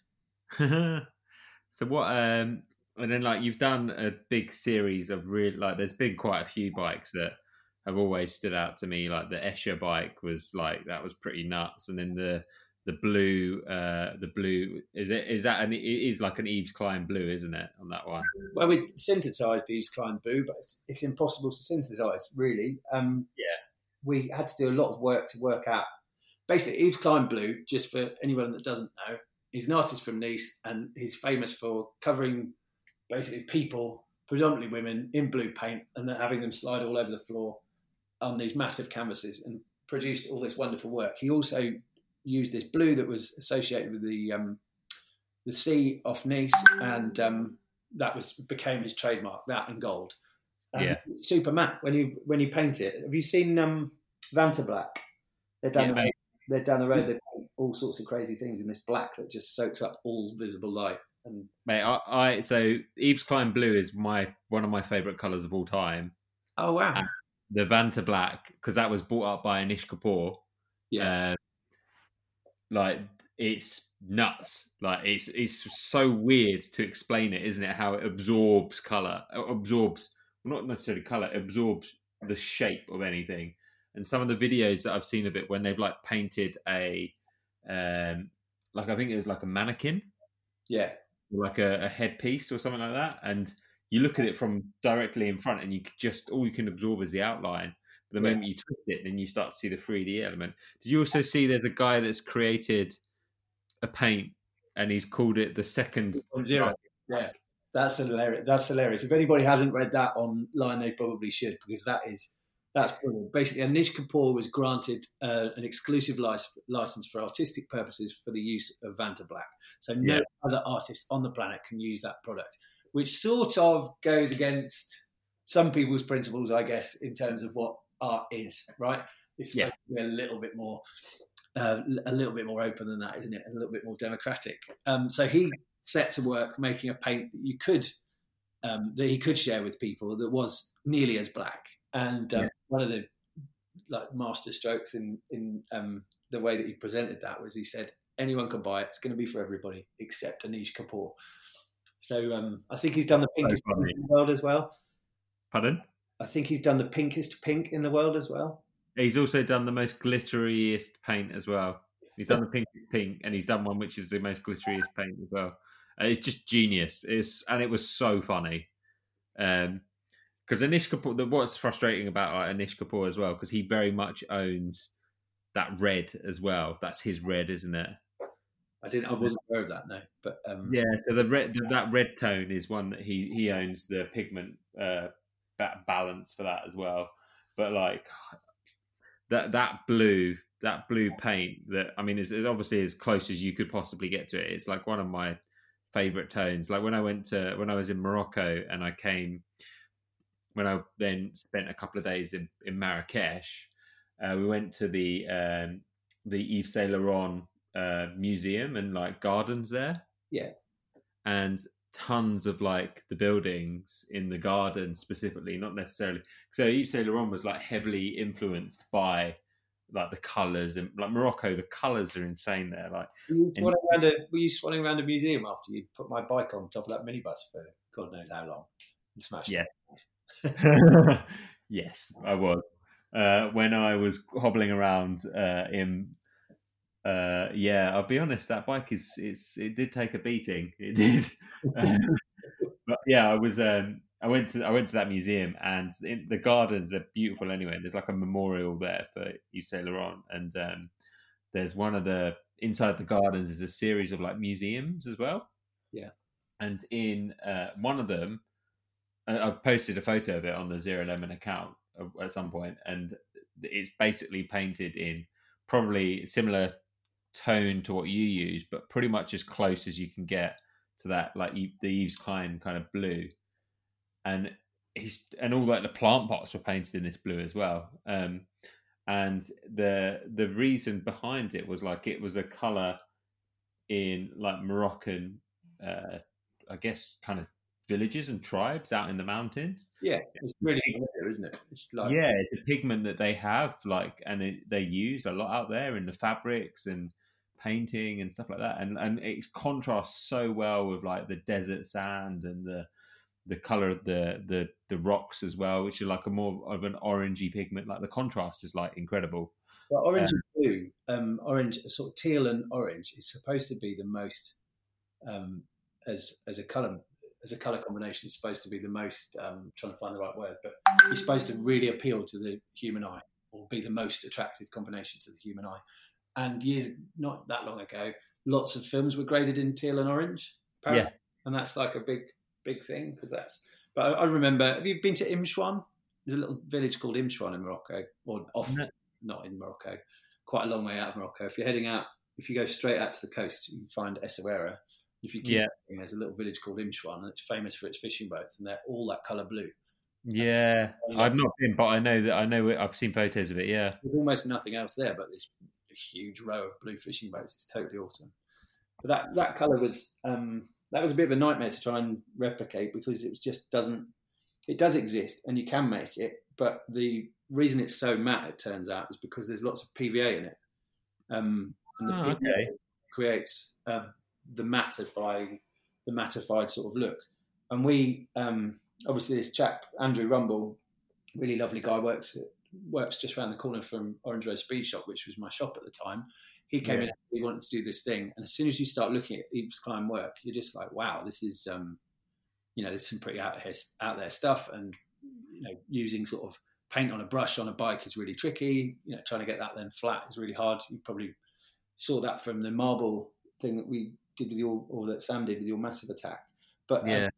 So what, um, and then like you've done a big series of real, like there's been quite a few bikes that have always stood out to me. Like the Escher bike was like, that was pretty nuts. And then the, the blue, uh, the blue, is it, is that an, it is like an Yves Klein blue, isn't it, on that one? Well, we synthesised the Yves Klein blue, but it's, it's impossible to synthesise, really. Um, yeah. We had to do a lot of work to work out. Basically, Yves Klein blue, just for anyone that doesn't know, he's an artist from Nice, and he's famous for covering basically people, predominantly women, in blue paint, and then having them slide all over the floor on these massive canvases, and produced all this wonderful work. He also used this blue that was associated with the um, the sea off Nice, and um, that was became his trademark. That and gold. Um, yeah, super matte when you when you paint it. Have you seen um, Vantablack? They're down, yeah, the, they're down the road. They paint all sorts of crazy things in this black that just soaks up all visible light. And mate, I, I so Yves Klein blue is my one of my favourite colours of all time. Oh wow! And the Vantablack, because that was brought up by Anish Kapoor. Yeah, uh, like it's nuts. Like it's it's so weird to explain it, isn't it? How it absorbs colour, absorbs well, not necessarily colour, it absorbs the shape of anything. And some of the videos that I've seen of it, when they've like painted a, um, like I think it was like a mannequin, yeah, like a, a headpiece or something like that, and you look at it from directly in front, and you just all you can absorb is the outline. But the yeah. moment you twist it, then you start to see the three D element. Did you also see there's a guy that's created a paint, and he's called it the second Zero. Yeah, that's hilarious. That's hilarious. If anybody hasn't read that online, they probably should, because that is that's brilliant. Basically, Anish Kapoor was granted uh, an exclusive license, license for artistic purposes for the use of Vantablack. So no Yeah. other artist on the planet can use that product, which sort of goes against some people's principles, I guess, in terms of what art is. Right? It's Yeah. supposed to be a little bit more. Uh, a little bit more open than that, isn't it? A little bit more democratic. Um, so he set to work making a paint that you could, um, that he could share with people, that was nearly as black. And um, Yeah. one of the like master strokes in in um, the way that he presented that was he said, anyone can buy it. It's going to be for everybody except Anish Kapoor. So um, I think he's done the pinkest So pink in the world as well. Pardon? I think he's done the pinkest pink in the world as well. He's also done the most glitteriest paint as well. He's done the pinkest pink, and he's done one which is the most glitteriest paint as well. Uh, it's just genius. It's and it was so funny. Um, because Anish Kapoor, the, what's frustrating about like, Anish Kapoor as well, because he very much owns that red as well. That's his red, isn't it? I didn't. I wasn't aware of that, no. But um, yeah, so the red, that red tone is one that he he owns the pigment uh, that balance for that as well. But like. That that blue that blue paint that I mean is, is obviously as close as you could possibly get to it. It's like one of my favorite tones. Like when I went to when I was in Morocco and I came when I then spent a couple of days in in Marrakesh, uh, we went to the um, the Yves Saint Laurent uh, museum and like gardens there. Yeah, and tons of like the buildings in the garden specifically, not necessarily. So Yves Saint Laurent was like heavily influenced by like the colours and like Morocco. The colours are insane there. Like, were you, and, swanning around a, were you swanning around a museum after you put my bike on top of that minibus for God knows how long and smashed yeah, it? yes, I was uh, when I was hobbling around uh, in. Uh, yeah, I'll be honest. That bike is it's it did take a beating. It did, um, but yeah, I was. Um, I went to I went to that museum, and in, the gardens are beautiful. Anyway, there's like a memorial there for Yves Saint Laurent, and um, there's one of the inside the gardens is a series of like museums as well. Yeah, and in uh, one of them, I, I posted a photo of it on the Zero Lemon account at some point, and it's basically painted in probably similar tone to what you use, but pretty much as close as you can get to that, like the Yves Klein kind of blue, and he's and all like the plant pots were painted in this blue as well. Um, and the the reason behind it was like it was a color in like Moroccan, uh, I guess, kind of villages and tribes out in the mountains. Yeah, it's really familiar, isn't it? It's like Yeah, it's a pigment that they have, like, and it, they use a lot out there in the fabrics and painting and stuff like that, and and it contrasts so well with like the desert sand and the the color of the the the rocks as well, which are like a more of an orangey pigment. Like the contrast is like incredible. well, orange Um, and blue, um, orange, sort of teal and orange is supposed to be the most um, as as a color as a color combination. It's supposed to be the most. Um, trying to find the right word, but it's supposed to really appeal to the human eye, or be the most attractive combination to the human eye. And years, not that long ago, lots of films were graded in teal and orange, apparently. yeah, And that's like a big, big thing because that's. But I, I remember. Have you been to Imshwan? There's a little village called Imshwan in Morocco, or off, no, not in Morocco, quite a long way out of Morocco. If you're heading out, if you go straight out to the coast, you can find Essaouira. If you keep yeah, going, there's a little village called Imshwan, and it's famous for its fishing boats, and they're all that colour blue. yeah. And I've not been, but I know that I know it, I've seen photos of it. Yeah, there's almost nothing else there but this huge row of blue fishing boats. It's totally awesome. But that that colour was um, that was a bit of a nightmare to try and replicate because it was just doesn't. It does exist, and you can make it, but the reason it's so matte, it turns out, is because there's lots of P V A in it, um, and the oh, P V A okay. creates uh, the mattifying, the mattified sort of look. And we um, obviously this chap Andrew Rumble, really lovely guy, works at, works just around the corner from Orange Road Speed Shop, which was my shop at the time. He came Yeah. in, he wanted to do this thing, and as soon as you start looking at Yves Klein work, you're just like, wow, this is um, you know, there's some pretty out there, out there stuff, and you know, using sort of paint on a brush on a bike is really tricky. You know, trying to get that then flat is really hard. You probably saw that from the marble thing that we did with your, or that Sam did with your Massive Attack. But Yeah,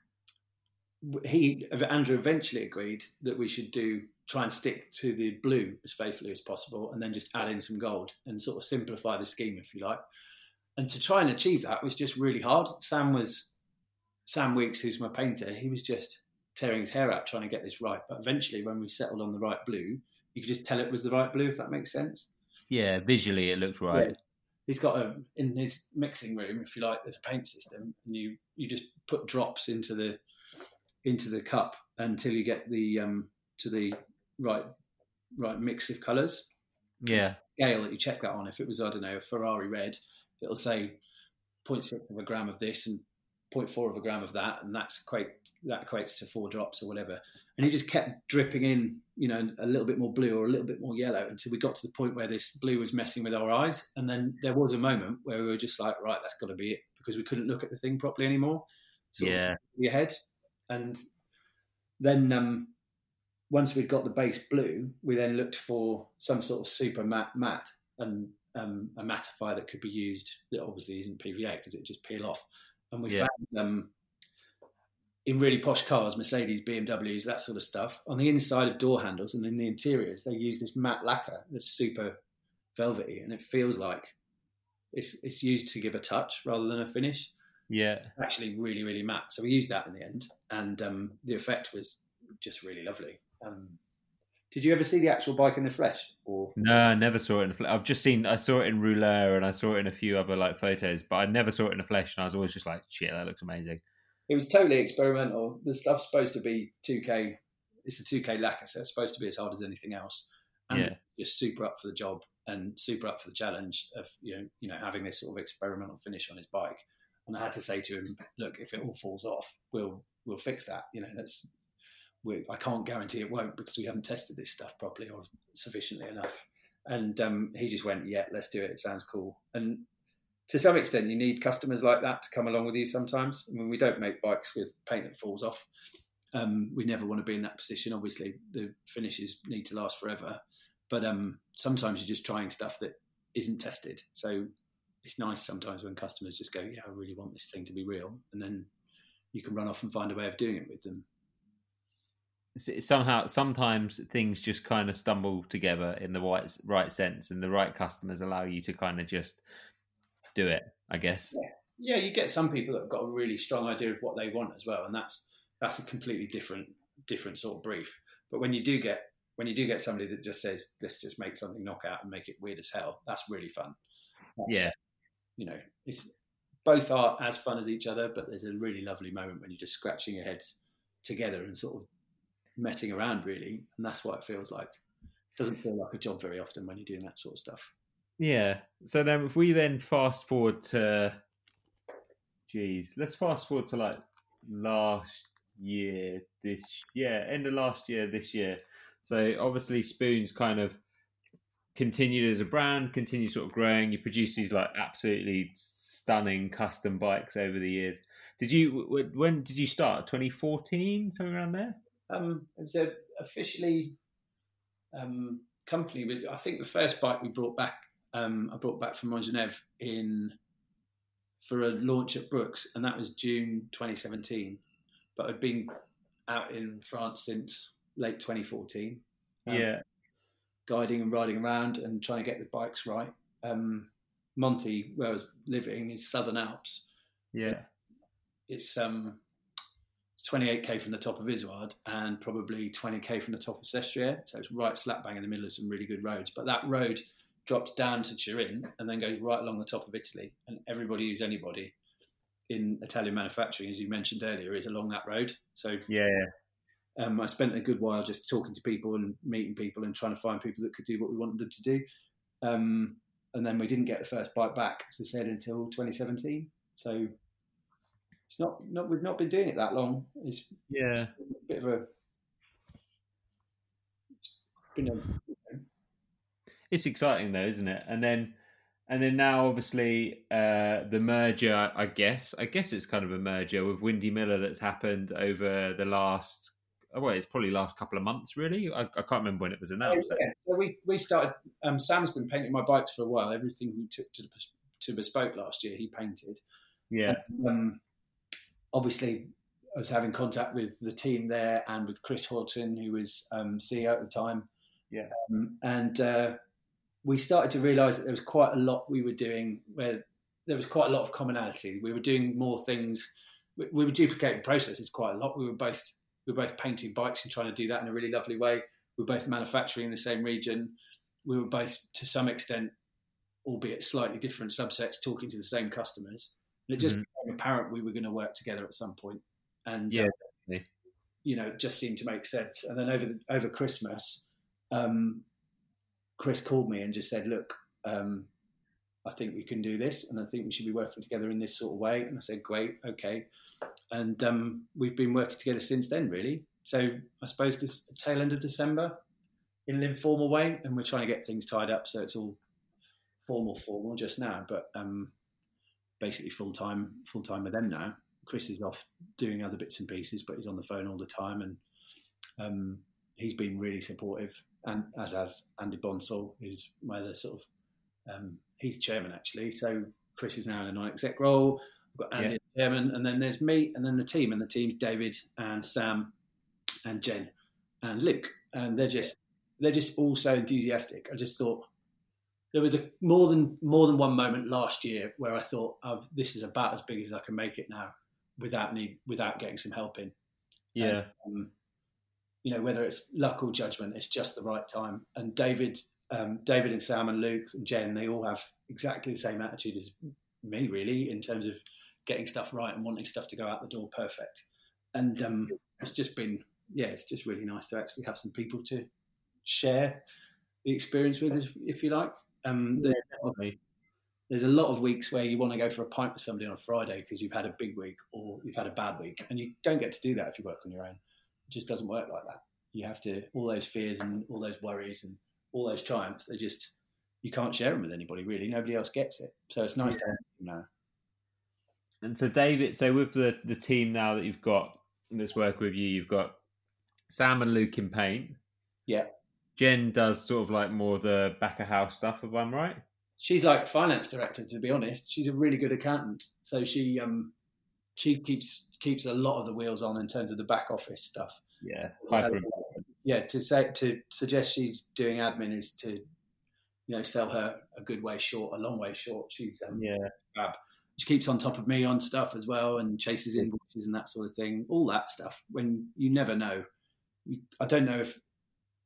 um, he, Andrew, eventually agreed that we should do try and stick to the blue as faithfully as possible, and then just add in some gold and sort of simplify the scheme, if you like. And to try and achieve that was just really hard. Sam was. Sam Weeks, who's my painter, he was just tearing his hair out trying to get this right. But eventually, when we settled on the right blue, you could just tell it was the right blue, if that makes sense. yeah. Visually, it looked right. Yeah. He's got a in his mixing room, if you like, there's a paint system, and you you just put drops into the into the cup until you get the um to the right right mix of colours. Yeah, Scale that you check that on. If it was, I don't know, a Ferrari red, it'll say zero point six of a gram of this and zero point four of a gram of that, and that's equate that equates to four drops or whatever. And he just kept dripping in, you know, a little bit more blue or a little bit more yellow until we got to the point where this blue was messing with our eyes. And then there was a moment where we were just like, right, that's got to be it, because we couldn't look at the thing properly anymore. Sort yeah, of your head. And then um, once we'd got the base blue, we then looked for some sort of super matte matte and um, a mattifier that could be used. That obviously isn't P V A because it just peel off. And we yeah. found um, in really posh cars, Mercedes, B M Ws, that sort of stuff, on the inside of door handles and in the interiors, they use this matte lacquer that's super velvety, and it feels like it's it's used to give a touch rather than a finish. Yeah. Actually, really, really matte. So we used that in the end, and um, the effect was just really lovely. Um, did you ever see the actual bike in the flesh? Or No, I never saw it in the flesh. I've just seen, I saw it in Rouleur and I saw it in a few other like photos, but I never saw it in the flesh. And I was always just like, shit, that looks amazing. It was totally experimental. The stuff's supposed to be two K. It's a two K lacquer, so it's supposed to be as hard as anything else. And Yeah. just super up for the job and super up for the challenge of you know you know having this sort of experimental finish on his bike. And I had to say to him, look, if it all falls off, we'll we'll fix that. You know, that's we, I can't guarantee it won't because we haven't tested this stuff properly or sufficiently enough. And um, he just went, yeah, let's do it. It sounds cool. And to some extent, you need customers like that to come along with you sometimes. I mean, we don't make bikes with paint that falls off. Um, we never want to be in that position. Obviously, the finishes need to last forever. But um, sometimes you're just trying stuff that isn't tested. So it's nice sometimes when customers just go, yeah, I really want this thing to be real. And then you can run off and find a way of doing it with them. Somehow, sometimes things just kind of stumble together in the right, right sense, and the right customers allow you to kind of just do it, I guess. Yeah. Yeah, you get some people that have got a really strong idea of what they want as well. And that's that's a completely different different sort of brief. But when you do get when you do get somebody that just says, let's just make something knockout and make it weird as hell, that's really fun. That's, yeah. You know, it's both are as fun as each other, but there's a really lovely moment when you're just scratching your heads together and sort of messing around, really. And that's what it feels like. It doesn't feel like a job very often when you're doing that sort of stuff. Yeah. So then if we then fast forward to, geez, let's fast forward to like last year, this, yeah, end of last year, this year. So obviously Spoons kind of continued as a brand, continued sort of growing. You produce these like absolutely stunning custom bikes over the years. Did you, when did you start? twenty fourteen, something around there? Um, it was a officially um, company. With, I think the first bike we brought back, um, I brought back from Montgenèvre in for a launch at Brooks, and that was June twenty seventeen. But I'd been out in France since late twenty fourteen. Um, yeah. Guiding and riding around and trying to get the bikes right. Um, Monty, where I was living, is Southern Alps. Yeah. It's um, twenty-eight k from the top of Izoard and probably twenty k from the top of Sestriere. So it's right slap bang in the middle of some really good roads. But that road drops down to Turin and then goes right along the top of Italy. And everybody who's anybody in Italian manufacturing, as you mentioned earlier, is along that road. So yeah. Um, I spent a good while just talking to people and meeting people and trying to find people that could do what we wanted them to do. Um, and then we didn't get the first bike back, as I said, until twenty seventeen. So it's not, not we've not been doing it that long. It's yeah, a bit of a. It's been a. It's exciting though, isn't it? And then, and then now, obviously, uh, the merger. I guess, I guess it's kind of a merger with Windy Miller that's happened over the last. Well, it's probably last couple of months, really. I, I can't remember when it was announced. Oh, yeah. So we we started. Um, Sam's been painting my bikes for a while. Everything we took to to Bespoke last year, he painted. Yeah. Um, obviously, I was having contact with the team there and with Chris Hodgson, who was um, C E O at the time. Yeah. Um, and uh, we started to realise that there was quite a lot we were doing where there was quite a lot of commonality. We were doing more things. We, we were duplicating processes quite a lot. We were both. We were both painting bikes and trying to do that in a really lovely way. We were both manufacturing in the same region. We were both, to some extent, albeit slightly different subsets, talking to the same customers. And it just mm-hmm. became apparent we were going to work together at some point. And, yeah, uh, you know, it just seemed to make sense. And then over the, over Christmas, um, Chris called me and just said, look, um, I think we can do this, and I think we should be working together in this sort of way. And I said, great, okay. And um, we've been working together since then, really. So I suppose this tail end of December in an informal way, and we're trying to get things tied up so it's all formal, formal just now, but um, basically full-time, full-time with them now. Chris is off doing other bits and pieces, but he's on the phone all the time, and um, he's been really supportive, and as has Andy Bonsall, who's my other sort of, um, he's chairman actually, so Chris is now in a non-exec role. We've got Andy yeah. as chairman, and then there's me, and then the team, and the team's David and Sam and Jen and Luke, and they're just they're just all so enthusiastic. I just thought there was a more than more than one moment last year where I thought, oh, this is about as big as I can make it now, without need without getting some help in. Yeah, and, um, you know, whether it's luck or judgment, it's just the right time. And David, um, David and Sam and Luke and Jen, they all have exactly the same attitude as me, really, in terms of getting stuff right and wanting stuff to go out the door perfect. And um, it's just been, yeah, it's just really nice to actually have some people to share the experience with, if, if you like. Um, there's, yeah, there's a lot of weeks where you want to go for a pint with somebody on a Friday because you've had a big week or you've had a bad week, and you don't get to do that if you work on your own. It just doesn't work like that. You have to, all those fears and all those worries and all those triumphs, they just, you can't share them with anybody, really. Nobody else gets it. So it's nice yeah. to have them now. And so, David, so with the, the team now that you've got that's working with you, you've got Sam and Luke in paint. Yeah. Jen does sort of like more the back of house stuff, if I'm right. She's like finance director, to be honest. She's a really good accountant. So she um she keeps keeps a lot of the wheels on in terms of the back office stuff. Yeah. Uh, yeah, to say to suggest she's doing admin is to, you know, sell her a good way short, a long way short. She's um, yeah. fab. She keeps on top of me on stuff as well and chases invoices and that sort of thing. All that stuff. When you never know. I don't know if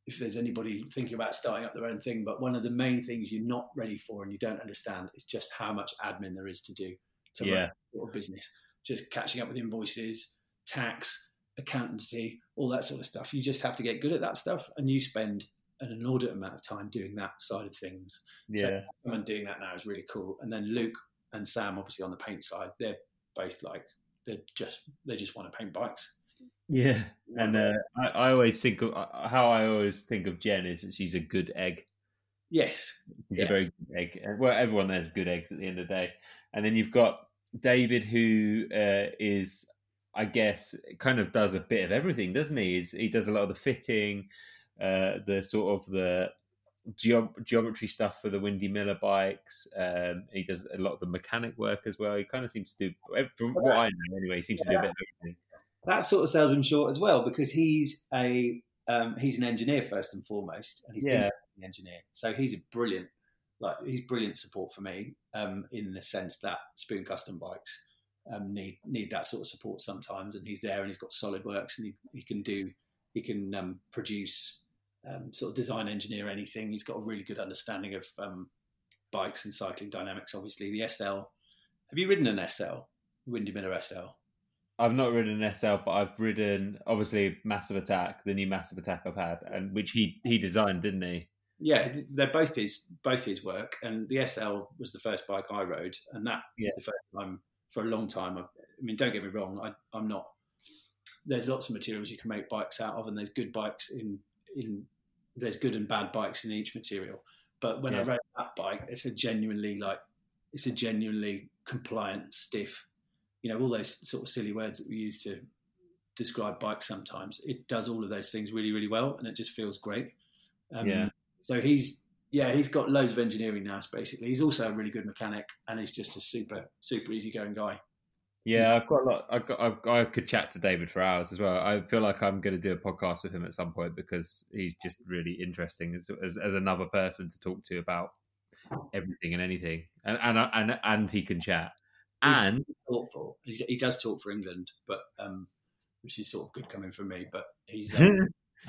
if there's anybody thinking about starting up their own thing, but one of the main things you're not ready for and you don't understand is just how much admin there is to do to Yeah. run a sort of business. Just catching up with invoices, tax, accountancy, all that sort of stuff. You just have to get good at that stuff, and you spend an inordinate amount of time doing that side of things. Yeah. So someone doing that now is really cool. And then Luke and Sam, obviously on the paint side, they're both like they're just they just want to paint bikes. Yeah, and uh, I, I always think of how I always think of Jen is that she's a good egg. Yes, she's yeah. a very good egg. Well, everyone there's good eggs at the end of the day. And then you've got David, who uh, is, I guess, kind of does a bit of everything, doesn't he? He's, he does a lot of the fitting, uh, the sort of the Geog- geometry stuff for the Windy Miller bikes. Um, he does a lot of the mechanic work as well. He kind of seems to do, from what I know anyway, he seems to do a bit of everything. That sort of sells him short as well, because he's a um, he's an engineer first and foremost, and he's Yeah. an engineer. So he's a brilliant, like he's brilliant support for me um, in the sense that Spoon Custom Bikes um, need need that sort of support sometimes, and he's there and he's got SolidWorks and he, he can do he can um, produce um, sort of design engineer anything. He's got a really good understanding of um, bikes and cycling dynamics. Obviously, the S L. Have you ridden an S L, Windy Miller S L? I've not ridden an S L, but I've ridden obviously Massive Attack, the new Massive Attack I've had, and which he he designed, didn't he? Yeah, they're both his both his work, and the S L was the first bike I rode, and that Yeah. was the first time for a long time. I, I mean, don't get me wrong, I, I'm not. There's lots of materials you can make bikes out of, and there's good bikes in in. There's good and bad bikes in each material, but when I Yeah. rode that bike, it's a genuinely like it's a genuinely compliant, stiff. You know, all those sort of silly words that we use to describe bikes sometimes. It does all of those things really, really well, and it just feels great. Um, Yeah. So he's, yeah, he's got loads of engineering now, basically. He's also a really good mechanic, and he's just a super, super easygoing guy. Yeah, I've got a lot. I've got. I've, I could chat to David for hours as well. I feel like I'm going to do a podcast with him at some point because he's just really interesting as as, as another person to talk to about everything and anything, and and and, and he can chat. He's And thoughtful. He's, he does talk for England, but um, which is sort of good coming from me. But he's um,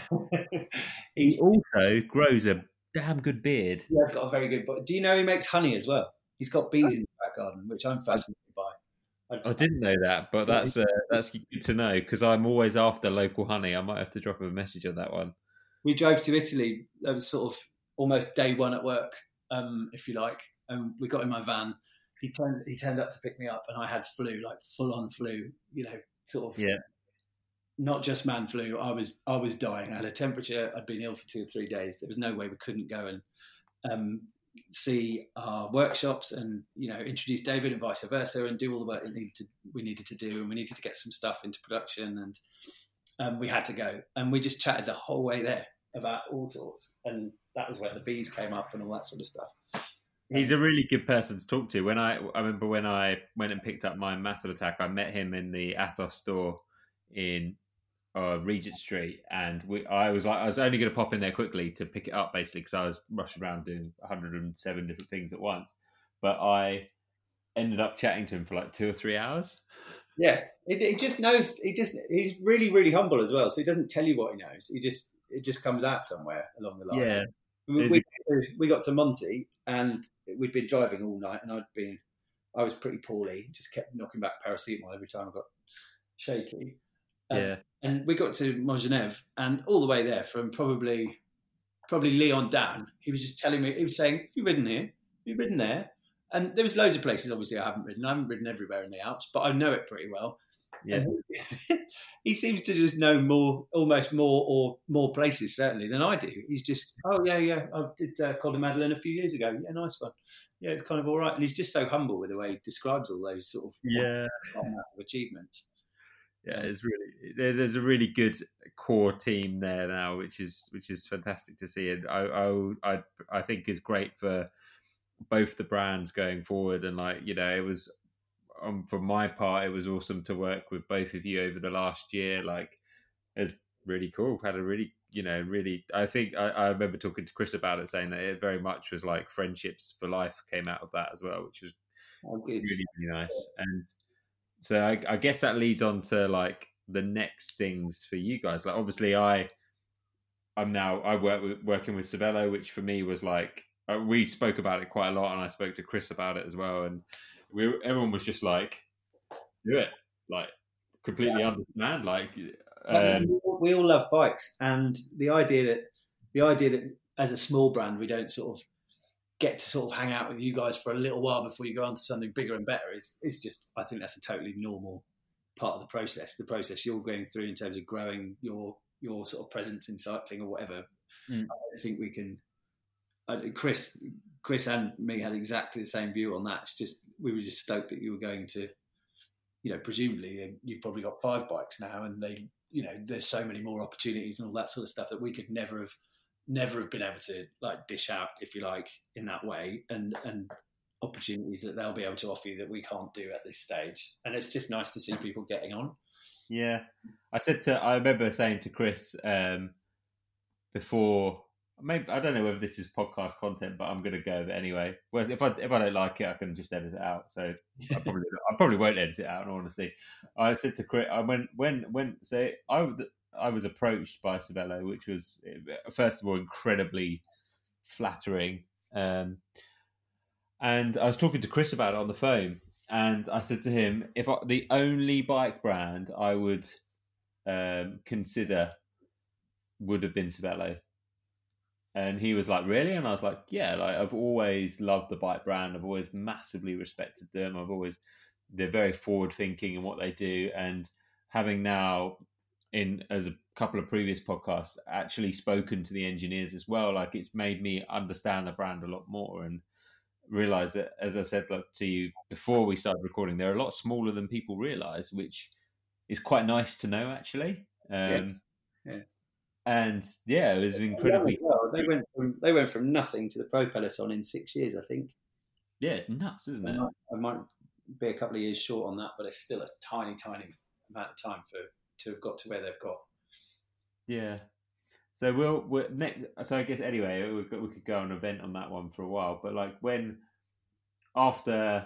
he he's also grows a damn good beard. yeah, got a very good. But do you know he makes honey as well? He's got bees in the back garden, which I'm fascinated by. I didn't know that, but that's uh, that's good to know because I'm always after local honey. I might have to drop him a message on that one. We drove to Italy. That was sort of almost day one at work, um, if you like. And we got in my van. He turned he turned up to pick me up, and I had flu, like full on flu. You know, sort of Yeah. not just man flu. I was I was dying. I had a temperature. I'd been ill for two or three days. There was no way we couldn't go and um, see our workshops and you know introduce David and vice versa and do all the work that needed to we needed to do, and we needed to get some stuff into production, and um, we had to go. And we just chatted the whole way there about all sorts, and that was where the bees came up and all that sort of stuff. He's a really good person to talk to. When I, I remember when I went and picked up my Massive Attack, I met him in the Asos store in uh, Regent Street, and we, I was like, I was only going to pop in there quickly to pick it up, basically, because I was rushing around doing one hundred seven different things at once. But I ended up chatting to him for like two or three hours. Yeah, he, he just knows. He just he's really, really humble as well. So he doesn't tell you what he knows. He just it just comes out somewhere along the line. Yeah. We, we, we got to Monty and we'd been driving all night, and I'd been, I was pretty poorly, just kept knocking back paracetamol every time I got shaky. Um, Yeah. And we got to Montgenèvre, and all the way there from probably, probably Lyon down, he was just telling me, he was saying, have you ridden here? Have you ridden there? And there was loads of places, obviously, I haven't ridden. I haven't ridden everywhere in the Alps, but I know it pretty well. Yeah. He seems to just know more, almost more or more places certainly than I do. He's just, oh yeah, yeah, I did uh, Col de Madeleine a few years ago. Yeah, nice one. Yeah, it's kind of all right. And he's just so humble with the way he describes all those sort of Yeah. massive achievements. Yeah, it's really there- there's a really good core team there now, which is which is fantastic to see, and I I I, I think is great for both the brands going forward. And like you know, it was um, for my part, it was awesome to work with both of you over the last year. Like, it's really cool. Had a really you know really. I think I, I remember talking to Chris about it, saying that it very much was like friendships for life came out of that as well, which was Oh, good. really really nice. And so I, I guess that leads on to like the next things for you guys. Like obviously I I'm now I work with, working with Sabelo, which for me was like uh, we spoke about it quite a lot, and I spoke to Chris about it as well, and we everyone was just like, do it, like completely Yeah. understand, like. But Um, we, all, we all love bikes, and the idea that the idea that as a small brand we don't sort of get to sort of hang out with you guys for a little while before you go on to something bigger and better is is just, I think that's a totally normal part of the process. The process you're going through in terms of growing your your sort of presence in cycling or whatever. Mm. I think we can. Uh, Chris, Chris and me had exactly the same view on that. It's just we were just stoked that you were going to, you know, presumably you've probably got five bikes now, and they, you know, there's so many more opportunities and all that sort of stuff that we could never have, never have been able to like dish out, if you like, in that way, and and opportunities that they'll be able to offer you that we can't do at this stage. And it's just nice to see people getting on. Yeah, I said to I remember saying to Chris um, before. Maybe I don't know whether this is podcast content, but I'm going to go with it anyway. Whereas if I if I don't like it, I can just edit it out. So I probably I probably won't edit it out. In all honesty, I said to Chris, I went when when say I I was approached by Sabelo, which was first of all incredibly flattering, um, and I was talking to Chris about it on the phone, and I said to him, if I, the only bike brand I would um, consider would have been Sabelo. And he was like, really? And I was like, yeah, like I've always loved the bike brand. I've always massively respected them. I've always, they're very forward thinking in what they do. And having now, in as a couple of previous podcasts, actually spoken to the engineers as well, like it's made me understand the brand a lot more and realize that, as I said like, to you before we started recording, they're a lot smaller than people realize, which is quite nice to know, actually. Um, yeah. yeah. And yeah, it was incredibly. Well, they went from they went from nothing to the pro peloton in six years, I think. Yeah, it's nuts, isn't I it? might, I might be a couple of years short on that, but it's still a tiny, tiny amount of time for to have got to where they've got. Yeah. So we'll, we'll next. So I guess anyway, we could, we could go on an event on that one for a while. But like when after,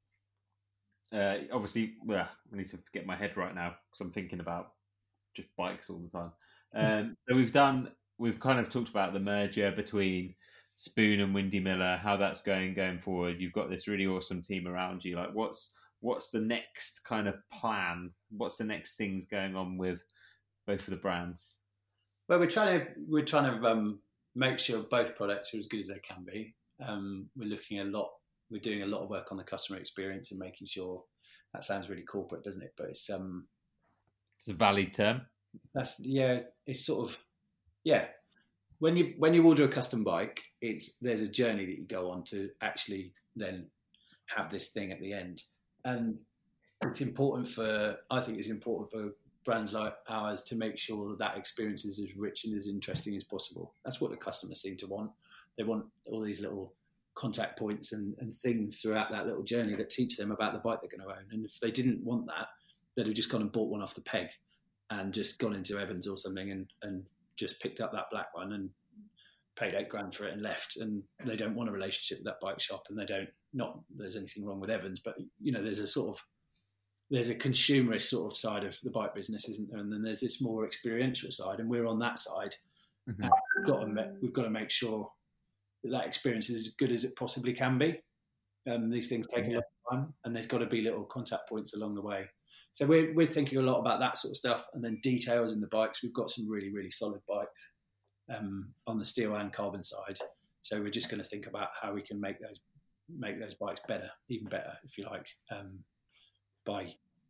uh, obviously, well, I need to get my head right now because I'm thinking about just bikes all the time. Um, so we've done, we've kind of talked about the merger between Spoon and Windy Miller, how that's going going forward. You've got this really awesome team around you. Like, what's what's the next kind of plan? What's the next things going on with both of the brands? Well, we're trying to we're trying to um, make sure both products are as good as they can be. Um, we're looking a lot. We're doing a lot of work on the customer experience and making sure. That sounds really corporate, doesn't it? But it's um, it's a valid term. That's yeah. It's sort of yeah. When you when you order a custom bike, it's there's a journey that you go on to actually then have this thing at the end, and it's important for I think it's important for brands like ours to make sure that that experience is as rich and as interesting as possible. That's what the customers seem to want. They want all these little contact points and, and things throughout that little journey that teach them about the bike they're going to own. And if they didn't want that, they'd have just gone and bought one off the peg and just gone into Evans or something and, and just picked up that black one and paid eight grand for it and left. And they don't want a relationship with that bike shop, and they don't, not there's anything wrong with Evans, but you know, there's a sort of, there's a consumerist sort of side of the bike business, isn't there? And then there's this more experiential side, and we're on that side. Mm-hmm. And we've got to, we've got to make sure that that experience is as good as it possibly can be. Um, these things take yeah. a lot of time, and there's got to be little contact points along the way. So we're we're thinking a lot about that sort of stuff, and then details in the bikes. We've got some really really solid bikes um, on the steel and carbon side. So we're just going to think about how we can make those make those bikes better, even better, if you like, um, by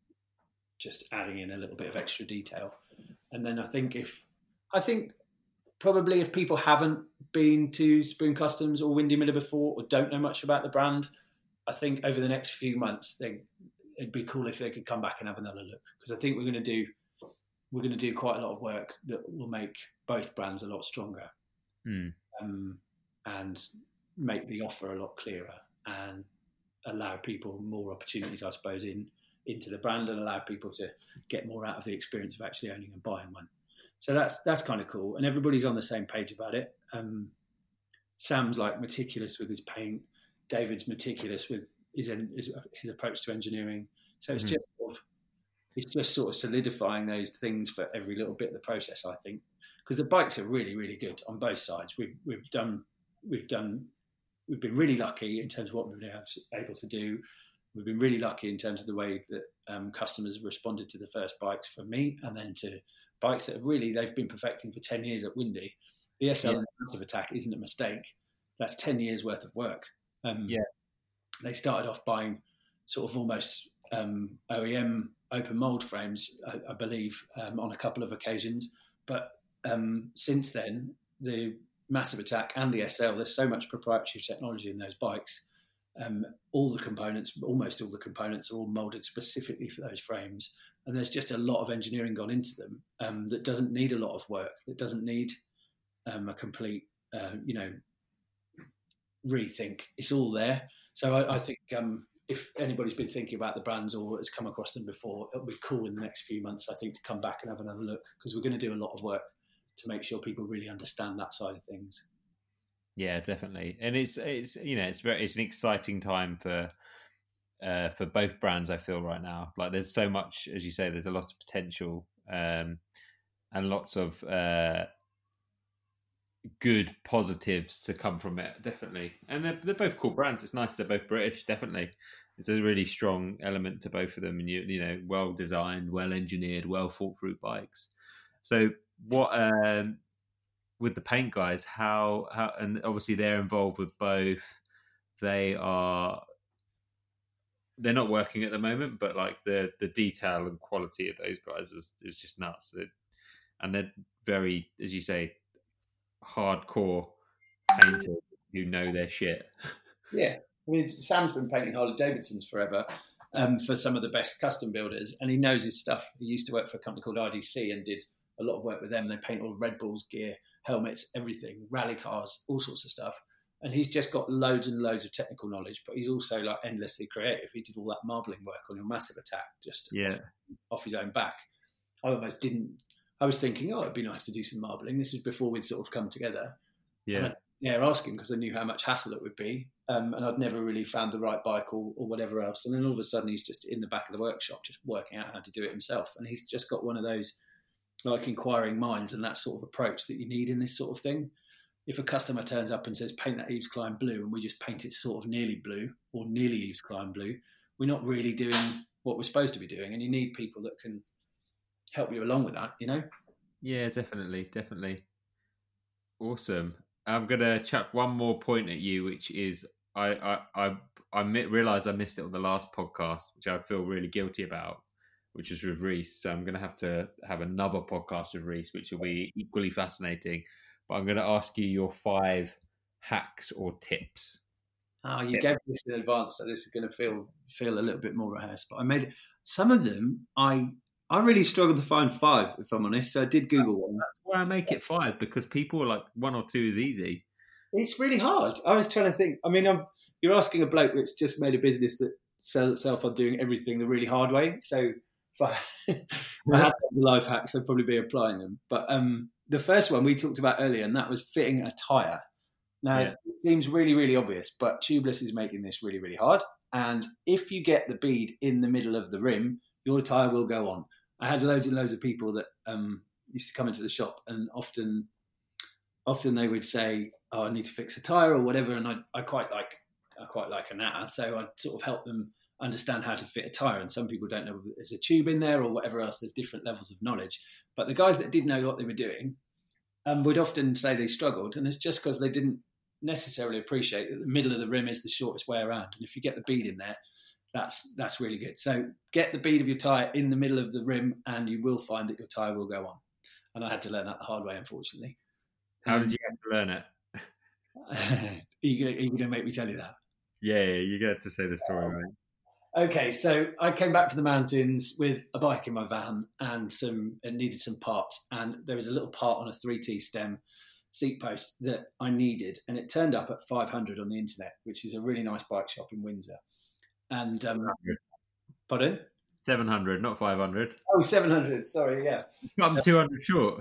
just adding in a little bit of extra detail. And then I think if I think. Probably if people haven't been to Spoon Customs or Windy Miller before or don't know much about the brand, I think over the next few months they, it'd be cool if they could come back and have another look, because I think we're going to do we're going to do quite a lot of work that will make both brands a lot stronger mm. um, and make the offer a lot clearer and allow people more opportunities, I suppose, in into the brand, and allow people to get more out of the experience of actually owning and buying one. So that's that's kind of cool, and everybody's on the same page about it. Um, Sam's like meticulous with his paint. David's meticulous with his his, his approach to engineering. So it's mm-hmm. just sort of, it's just sort of solidifying those things for every little bit of the process, I think. because the bikes are really, really good on both sides. We've we've done we've done we've been really lucky in terms of what we've been able to do. We've been really lucky in terms of the way that um, customers have responded to the first bikes from me, and then to bikes that have really they've been perfecting for ten years at Windy. The S L yeah. Massive Attack isn't a mistake. That's ten years worth of work. Um, yeah, they started off buying sort of almost um, O E M open mold frames, I, I believe, um, on a couple of occasions. But um, since then, the Massive Attack and the S L, there's so much proprietary technology in those bikes. Um, all the components, almost all the components, are all molded specifically for those frames, and there's just a lot of engineering gone into them um, that doesn't need a lot of work. That doesn't need um, a complete, uh, you know, rethink. It's all there. So I, I think um, if anybody's been thinking about the brands or has come across them before, it'll be cool in the next few months, I think, to come back and have another look, because we're going to do a lot of work to make sure people really understand that side of things. Yeah, definitely. And it's it's you know it's very it's an exciting time for uh, for both brands. I feel right now, like there's so much, as you say, there's a lot of potential um, and lots of uh, good positives to come from it. Definitely, and they're, they're both cool brands. It's nice they're both British. Definitely, it's a really strong element to both of them, and you you know, well designed, well engineered, well thought through bikes. So what? Um, with the paint guys, how how and obviously they're involved with both. They are they're not working at the moment, but like the the detail and quality of those guys is is just nuts. It, and they're very, as you say, hardcore painters who know their shit. Yeah, I mean, Sam's been painting Harley Davidsons forever um, for some of the best custom builders, and he knows his stuff. He used to work for a company called R D C and did a lot of work with them. They paint all Red Bull's gear, helmets, everything, rally cars, all sorts of stuff. And he's just got loads and loads of technical knowledge, but he's also like endlessly creative. He did all that marbling work on your Massive Attack just yeah. off, off his own back. I almost didn't. I was thinking, oh, it'd be nice to do some marbling. This was before we'd sort of come together. Yeah. And I'd, yeah, ask him because I knew how much hassle it would be. Um, and I'd never really found the right bike or, or whatever else. And then all of a sudden he's just in the back of the workshop, just working out how to do it himself. And he's just got one of those like inquiring minds and that sort of approach that you need in this sort of thing. If a customer turns up and says, paint that Yves Klein blue, and we just paint it sort of nearly blue or nearly Yves Klein blue, we're not really doing what we're supposed to be doing. And you need people that can help you along with that, you know? Yeah, definitely, definitely. Awesome. I'm going to chuck one more point at you, which is I I I, I realised I missed it on the last podcast, which I feel really guilty about, which is with Reese. So I'm going to have to have another podcast with Reese, which will be equally fascinating. But I'm going to ask you your five hacks or tips. Oh, you gave this in advance, so this is going to feel feel a little bit more rehearsed. But I made some of them. I I really struggled to find five, if I'm honest. So I did Google one. That's why I make it five, because people are like one or two is easy. It's really hard. I was trying to think. I mean, I'm, you're asking a bloke that's just made a business that sells itself on doing everything the really hard way. So if I, if I had the life hacks, I'd probably be applying them. But um, the first one we talked about earlier, and that was fitting a tyre. Now, yeah. It seems really, really obvious, but Tubeless is making this really, really hard. And if you get the bead in the middle of the rim, your tyre will go on. I had loads and loads of people that um, used to come into the shop, and often often they would say, oh, I need to fix a tyre or whatever. And I, I quite like I quite like a natter. So I'd sort of help them understand how to fit a tyre. And some people don't know if there's a tube in there or whatever else. There's different levels of knowledge. But the guys that did know what they were doing um, would often say they struggled. And it's just because they didn't necessarily appreciate that the middle of the rim is the shortest way around. And if you get the bead in there, that's that's really good. So get the bead of your tyre in the middle of the rim and you will find that your tyre will go on. And I had to learn that the hard way, unfortunately. How um, did you have to learn it? are you going to make me tell you that? Yeah, yeah, you get to say the story, right? Okay, so I came back from the mountains with a bike in my van and some it needed some parts. And there was a little part on a three T stem seat post that I needed. And it turned up at five hundred on the internet, which is a really nice bike shop in Windsor. And um, pardon? seven hundred, not five hundred. Oh, seven hundred. Sorry, yeah. I'm two hundred short.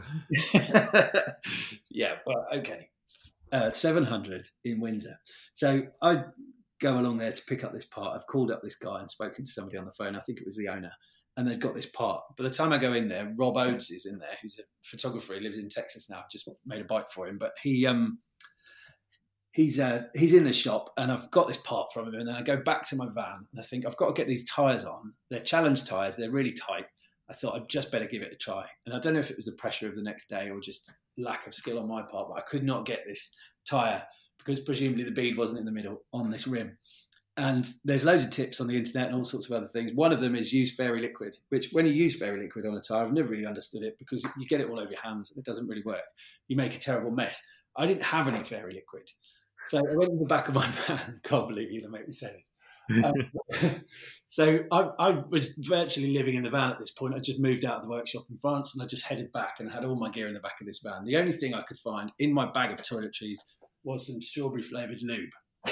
Yeah, well, okay. Uh, seven hundred in Windsor. So I go along there to pick up this part. I've called up this guy and spoken to somebody on the phone. I think it was the owner. and they've got this part. By the time I go in there, Rob Oates is in there, who's a photographer. He lives in Texas now. I've just made a bike for him, but he um he's uh, he's in the shop, and I've got this part from him, and then I go back to my van, and I think I've got to get these tyres on. They're challenge tyres. They're really tight. I thought I'd just better give it a try. And I don't know if it was the pressure of the next day or just lack of skill on my part, but I could not get this tyre because presumably the bead wasn't in the middle on this rim. And there's loads of tips on the internet and all sorts of other things. One of them is use Fairy Liquid, which when you use Fairy Liquid on a tyre, I've never really understood it because you get it all over your hands and it doesn't really work. You make a terrible mess. I didn't have any Fairy Liquid. So I went in the back of my van. Can't believe you're going to make me say it. Um, so I, I was virtually living in the van at this point. I just moved out of the workshop in France and I just headed back and had all my gear in the back of this van. The only thing I could find in my bag of toiletries was some strawberry flavoured lube.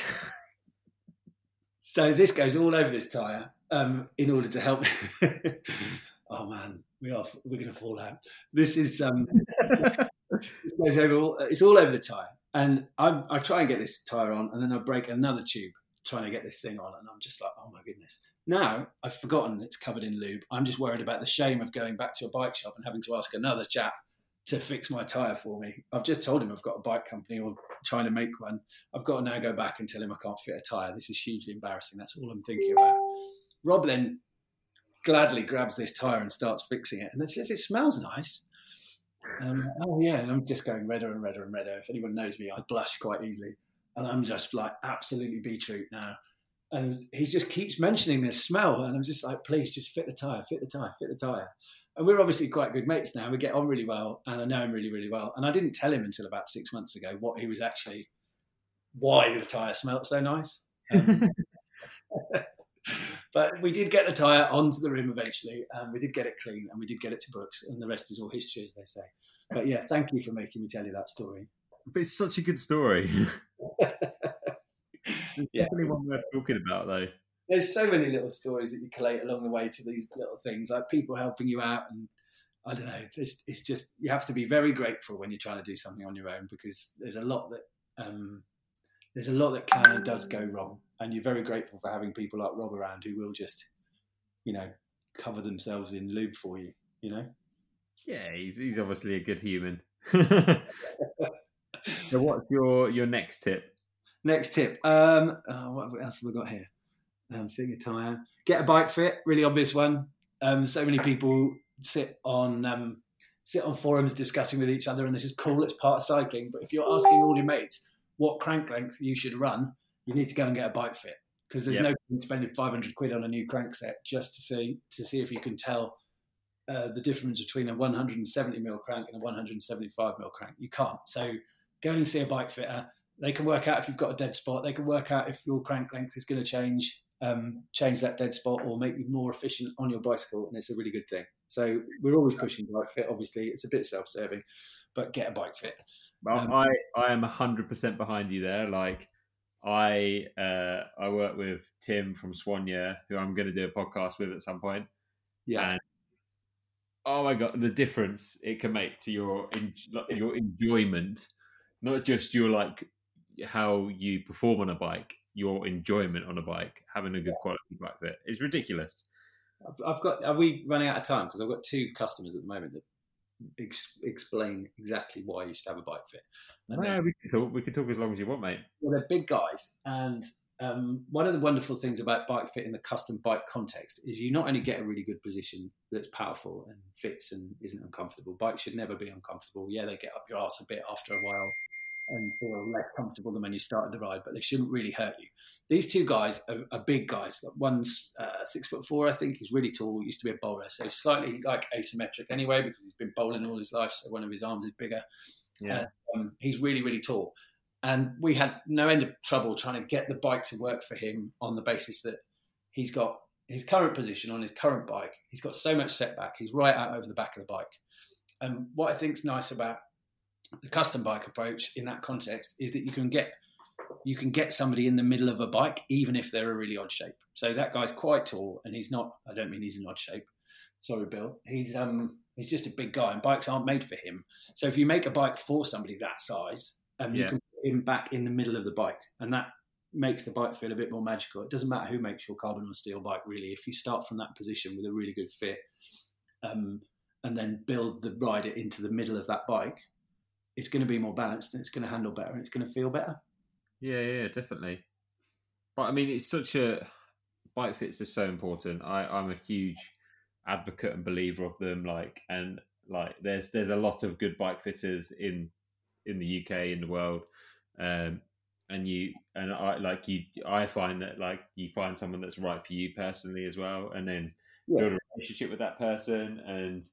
So this goes all over this tyre um, in order to help. Oh man, we are we're going to fall out. This is um, this goes over. All, it's all over the tyre, and I, I try and get this tyre on, and then I break another tube trying to get this thing on, and I'm just like, oh my goodness. Now I've forgotten it's covered in lube. I'm just worried about the shame of going back to a bike shop and having to ask another chap to fix my tyre for me. I've just told him I've got a bike company or trying to make one. I've got to now go back and tell him I can't fit a tyre. This is hugely embarrassing. That's all I'm thinking about. Rob then gladly grabs this tyre and starts fixing it. And then says, it smells nice. Um, oh, yeah. And I'm just going redder and redder and redder. If anyone knows me, I blush quite easily. And I'm just like absolutely beetroot now. And he just keeps mentioning this smell. And I'm just like, please just fit the tyre, fit the tyre, fit the tyre. And we're obviously quite good mates now. We get on really well, and I know him really, really well. And I didn't tell him until about six months ago what he was actually, why the tyre smelled so nice. Um, but we did get the tyre onto the rim eventually, and we did get it clean, and we did get it to Brooks, and the rest is all history, as they say. But yeah, thank you for making me tell you that story. But it's such a good story. It's yeah. definitely one worth talking about, though. There's so many little stories that you collate along the way to these little things, like people helping you out. And I don't know, it's, it's just, you have to be very grateful when you're trying to do something on your own, because there's a lot that, um, there's a lot that can and does go wrong. And you're very grateful for having people like Rob around who will just, you know, cover themselves in lube for you, you know? Yeah, he's, he's obviously a good human. So what's your, your next tip? Next tip. Um, oh, what else have we got here? Um, finger tyre. Get a bike fit. Really obvious one. Um, so many people sit on um, sit on forums discussing with each other, and this is cool. It's part of cycling. But if you're asking all your mates what crank length you should run, you need to go and get a bike fit, because there's yep. no point spending five hundred quid on a new crank set just to see to see if you can tell uh, the difference between a one hundred seventy mil crank and a one hundred seventy-five mil crank. You can't. So go and see a bike fitter. They can work out if you've got a dead spot. They can work out if your crank length is going to change. Um, change that dead spot or make you more efficient on your bicycle, and it's a really good thing. So we're always pushing bike fit. Obviously, it's a bit self-serving, but get a bike fit. Well, um, I I am one hundred percent behind you there. Like I uh, I work with Tim from Swanya, who I'm going to do a podcast with at some point. Yeah. And oh my god, the difference it can make to your your enjoyment, not just your like how you perform on a bike. Your enjoyment on a bike, having a good quality bike fit is ridiculous. I've, I've got. Are we running out of time? Because I've got two customers at the moment that ex- explain exactly why you should have a bike fit. And no, we can talk. We can talk as long as you want, mate. Well, they're big guys, and um, one of the wonderful things about bike fit in the custom bike context is you not only get a really good position that's powerful and fits and isn't uncomfortable. Bikes should never be uncomfortable. Yeah, they get up your arse a bit after a while and feel less comfortable than when you started the ride, but they shouldn't really hurt you. These two guys are, are big guys. One's uh, six foot four, I think. He's really tall. He used to be a bowler, so he's slightly like asymmetric anyway because he's been bowling all his life. So one of his arms is bigger. Yeah, uh, um, he's really, really tall, and we had no end of trouble trying to get the bike to work for him on the basis that he's got his current position on his current bike. He's got so much setback. He's right out over the back of the bike. And what I think is nice about the custom bike approach in that context is that you can get you can get somebody in the middle of a bike even if they're a really odd shape. So that guy's quite tall, and he's not. I don't mean he's in odd shape. Sorry, Bill. He's um he's just a big guy, and bikes aren't made for him. So if you make a bike for somebody that size, um, yeah. you can put him back in the middle of the bike, and that makes the bike feel a bit more magical. It doesn't matter who makes your carbon or steel bike, really. If you start from that position with a really good fit, um, and then build the rider into the middle of that bike, it's going to be more balanced and it's going to handle better and it's going to feel better. Yeah, yeah, definitely. But I mean, it's such a bike fits are so important. I, I'm a huge advocate and believer of them. Like, and like, there's there's a lot of good bike fitters in in the U K, in the world, um, and you and I like you. I find that like you find someone that's right for you personally as well, and then Yeah. build a relationship with that person. And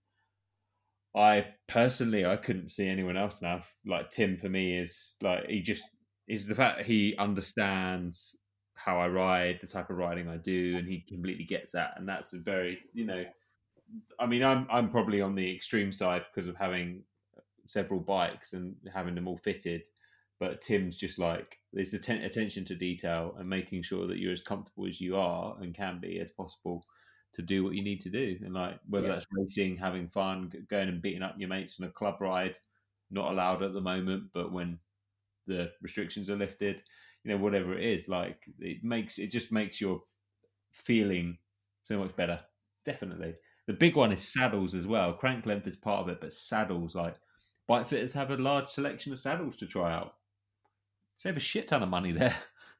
I personally, I couldn't see anyone else now. Like Tim, for me, is like he just is the fact that he understands how I ride, the type of riding I do, and he completely gets that. And that's a very, you know, I mean, I'm I'm probably on the extreme side because of having several bikes and having them all fitted. But Tim's just like, there's atten- attention to detail and making sure that you're as comfortable as you are and can be as possible to do what you need to do. And like, whether yeah. that's racing, having fun, going and beating up your mates on a club ride, not allowed at the moment, but when the restrictions are lifted, you know, whatever it is, like it makes, it just makes your feeling so much better. Definitely. The big one is saddles as well. Crank length is part of it, but saddles, like bike fitters have a large selection of saddles to try out. Save a shit ton of money there.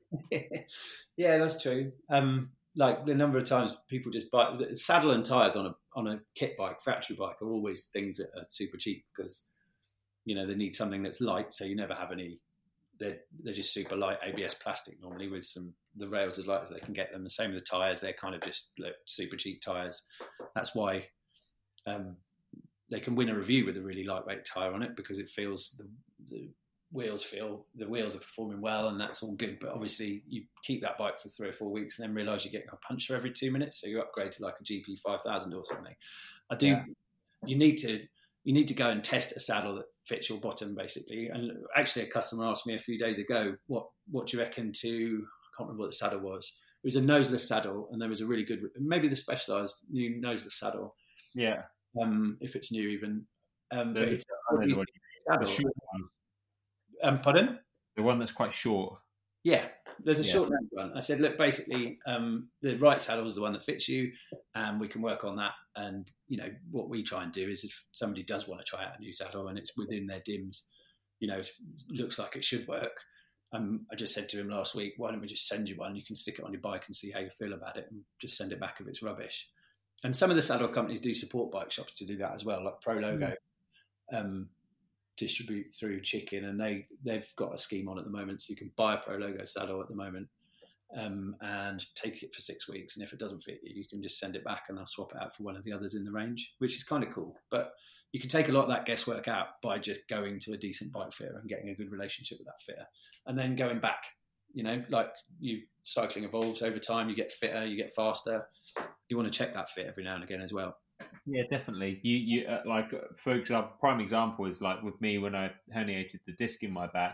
Yeah, that's true. Um, like the number of times people just buy saddle and tires on a on a kit bike, factory bike, are always things that are super cheap because you know they need something that's light, so you never have any. They're they're just super light A B S plastic normally with some the rails as light as they can get them. The same with the tires; they're kind of just like, super cheap tires. That's why um, they can win a review with a really lightweight tire on it because it feels the, the wheels feel the wheels are performing well and that's all good. But obviously, you keep that bike for three or four weeks and then realise you're getting a puncture every two minutes, so you upgrade to like a G P five thousand or something. I do. Yeah. You need to. You need to go and test a saddle that fits your bottom, basically. And actually, a customer asked me a few days ago, "What what do you reckon to?" I can't remember what the saddle was. It was a noseless saddle, and there was a really good, maybe the Specialized new noseless saddle. Yeah. Um, if it's new, even. Um, the, but it's the, the short one. Um, pardon? The one that's quite short. Yeah, there's a yeah. short length one. I said, look, basically, um, the right saddle is the one that fits you, and we can work on that. And you know what we try and do is, if somebody does want to try out a new saddle and it's within their D I Ms, you know, it looks like it should work. Um, I just said to him last week, why don't we just send you one? You can stick it on your bike and see how you feel about it, and just send it back if it's rubbish. And some of the saddle companies do support bike shops to do that as well, like Pro Logo. Mm. Um, distribute through Chicken, and they they've got a scheme on at the moment, so you can buy a Pro Logo saddle at the moment um, and take it for six weeks, and if it doesn't fit you, you can just send it back and they'll swap it out for one of the others in the range, which is kind of cool. But you can take a lot of that guesswork out by just going to a decent bike fitter and getting a good relationship with that fitter, and then going back. You know, like you cycling evolves over time, you get fitter, you get faster. You want to check that fit every now and again as well. Yeah, definitely. You, you uh, like, for example, prime example is like with me when I herniated the disc in my back,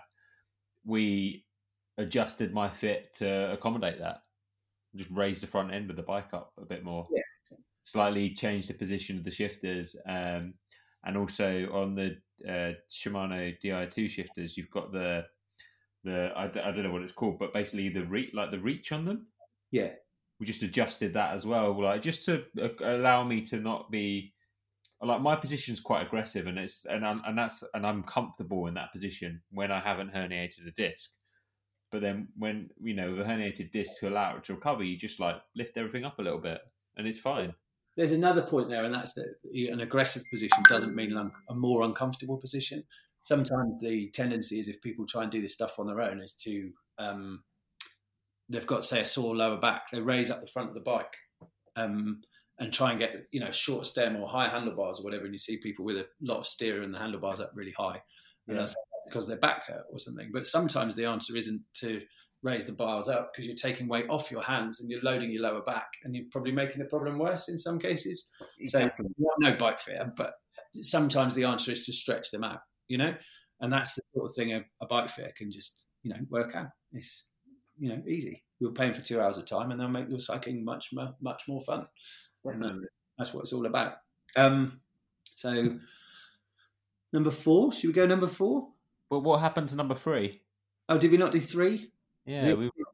we adjusted my fit to accommodate that. Just raised the front end of the bike up a bit more, yeah. Slightly changed the position of the shifters, um, and also on the uh, Shimano D I two shifters, you've got the the I, I don't know what it's called, but basically the re- like the reach on them. Yeah. We just adjusted that as well, like just to allow me to not be like my position's quite aggressive, and it's and I'm and that's and I'm comfortable in that position when I haven't herniated a disc. But then when you know with a herniated disc, to allow it to recover, you just like lift everything up a little bit, and it's fine. There's another point there, and that's that an aggressive position doesn't mean an un- a more uncomfortable position. Sometimes the tendency is if people try and do this stuff on their own is to um, they've got, say, a sore lower back. They raise up the front of the bike um, and try and get, you know, short stem or high handlebars or whatever. And you see people with a lot of steer and the handlebars up really high. And yeah. That's because their back hurt or something. But sometimes the answer isn't to raise the bars up because you're taking weight off your hands and you're loading your lower back and you're probably making the problem worse in some cases. Exactly. So you have no bike fitter, but sometimes the answer is to stretch them out, you know? And that's the sort of thing a, a bike fitter can just, you know, work out. It's, you know, easy. We'll pay them for two hours of time and they'll make your cycling much, much more fun. And uh, that's what it's all about. Um, so number four, should we go number four? Well, what happened to number three? Oh, did we not do three? Yeah, we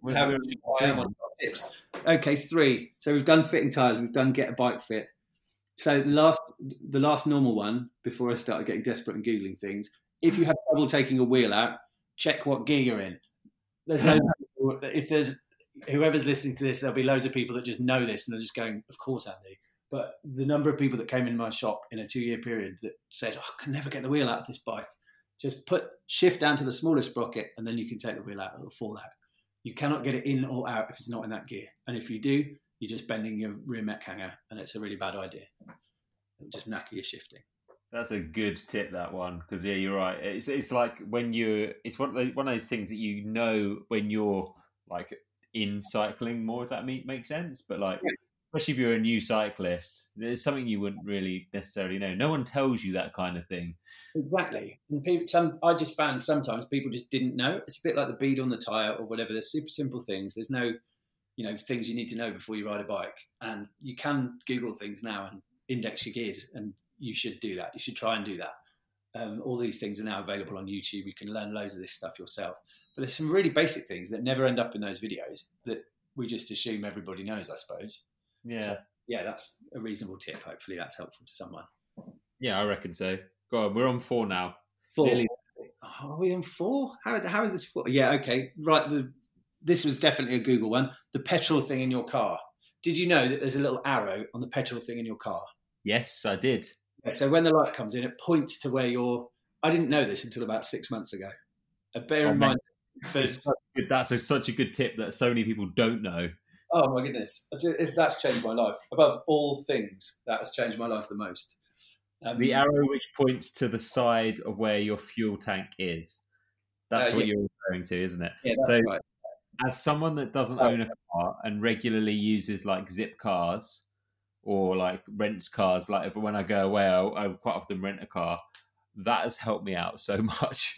We're, how we're, I am on top tips. Okay, three. So we've done fitting tyres. We've done get a bike fit. So the last, the last normal one before I started getting desperate and googling things. If you have trouble taking a wheel out, check what gear you're in. There's no. If there's whoever's listening to this, there'll be loads of people that just know this and they're just going, "Of course, Andy." But the number of people that came in my shop in a two-year period that said, oh, "I can never get the wheel out of this bike," just put shift down to the smallest sprocket and then you can take the wheel out. It'll fall out. You cannot get it in or out if it's not in that gear. And if you do, you're just bending your rear mech hanger, and it's a really bad idea. It'll just knacker your shifting. That's a good tip, that one, because yeah, you're right. It's it's like when you, it's one of those, one of those things that you know when you're like in cycling more, if that make, makes sense. But like, yeah. Especially if you're a new cyclist, there's something you wouldn't really necessarily know. No one tells you that kind of thing. Exactly. And people, some I just found sometimes people just didn't know. It's a bit like the bead on the tyre or whatever. They're super simple things. There's no, you know, things you need to know before you ride a bike. And you can Google things now and index your gears, and you should do that. You should try and do that. Um, all these things are now available on YouTube. You can learn loads of this stuff yourself. But there's some really basic things that never end up in those videos that we just assume everybody knows, I suppose. Yeah. So, yeah, that's a reasonable tip. Hopefully that's helpful to someone. Yeah, I reckon so. Go on, we're on four now. Four. Nearly. Oh, are we on four? How, how is this four? Yeah, okay. Right. The, this was definitely a Google one. The petrol thing in your car. Did you know that there's a little arrow on the petrol thing in your car? Yes, I did. So when the light comes in, it points to where you're... I didn't know this until about six months ago. Uh, bear oh, in man. mind... First, that's a, such a good tip that so many people don't know. Oh, my goodness. That's changed my life. Above all things, that has changed my life the most. Um, the arrow which points to the side of where your fuel tank is. That's uh, what yeah. you're referring to, isn't it? Yeah, that's so, right. As someone that doesn't oh. own a car and regularly uses like Zip cars or like rents cars, like if, when I go away, I, I quite often rent a car. That has helped me out so much.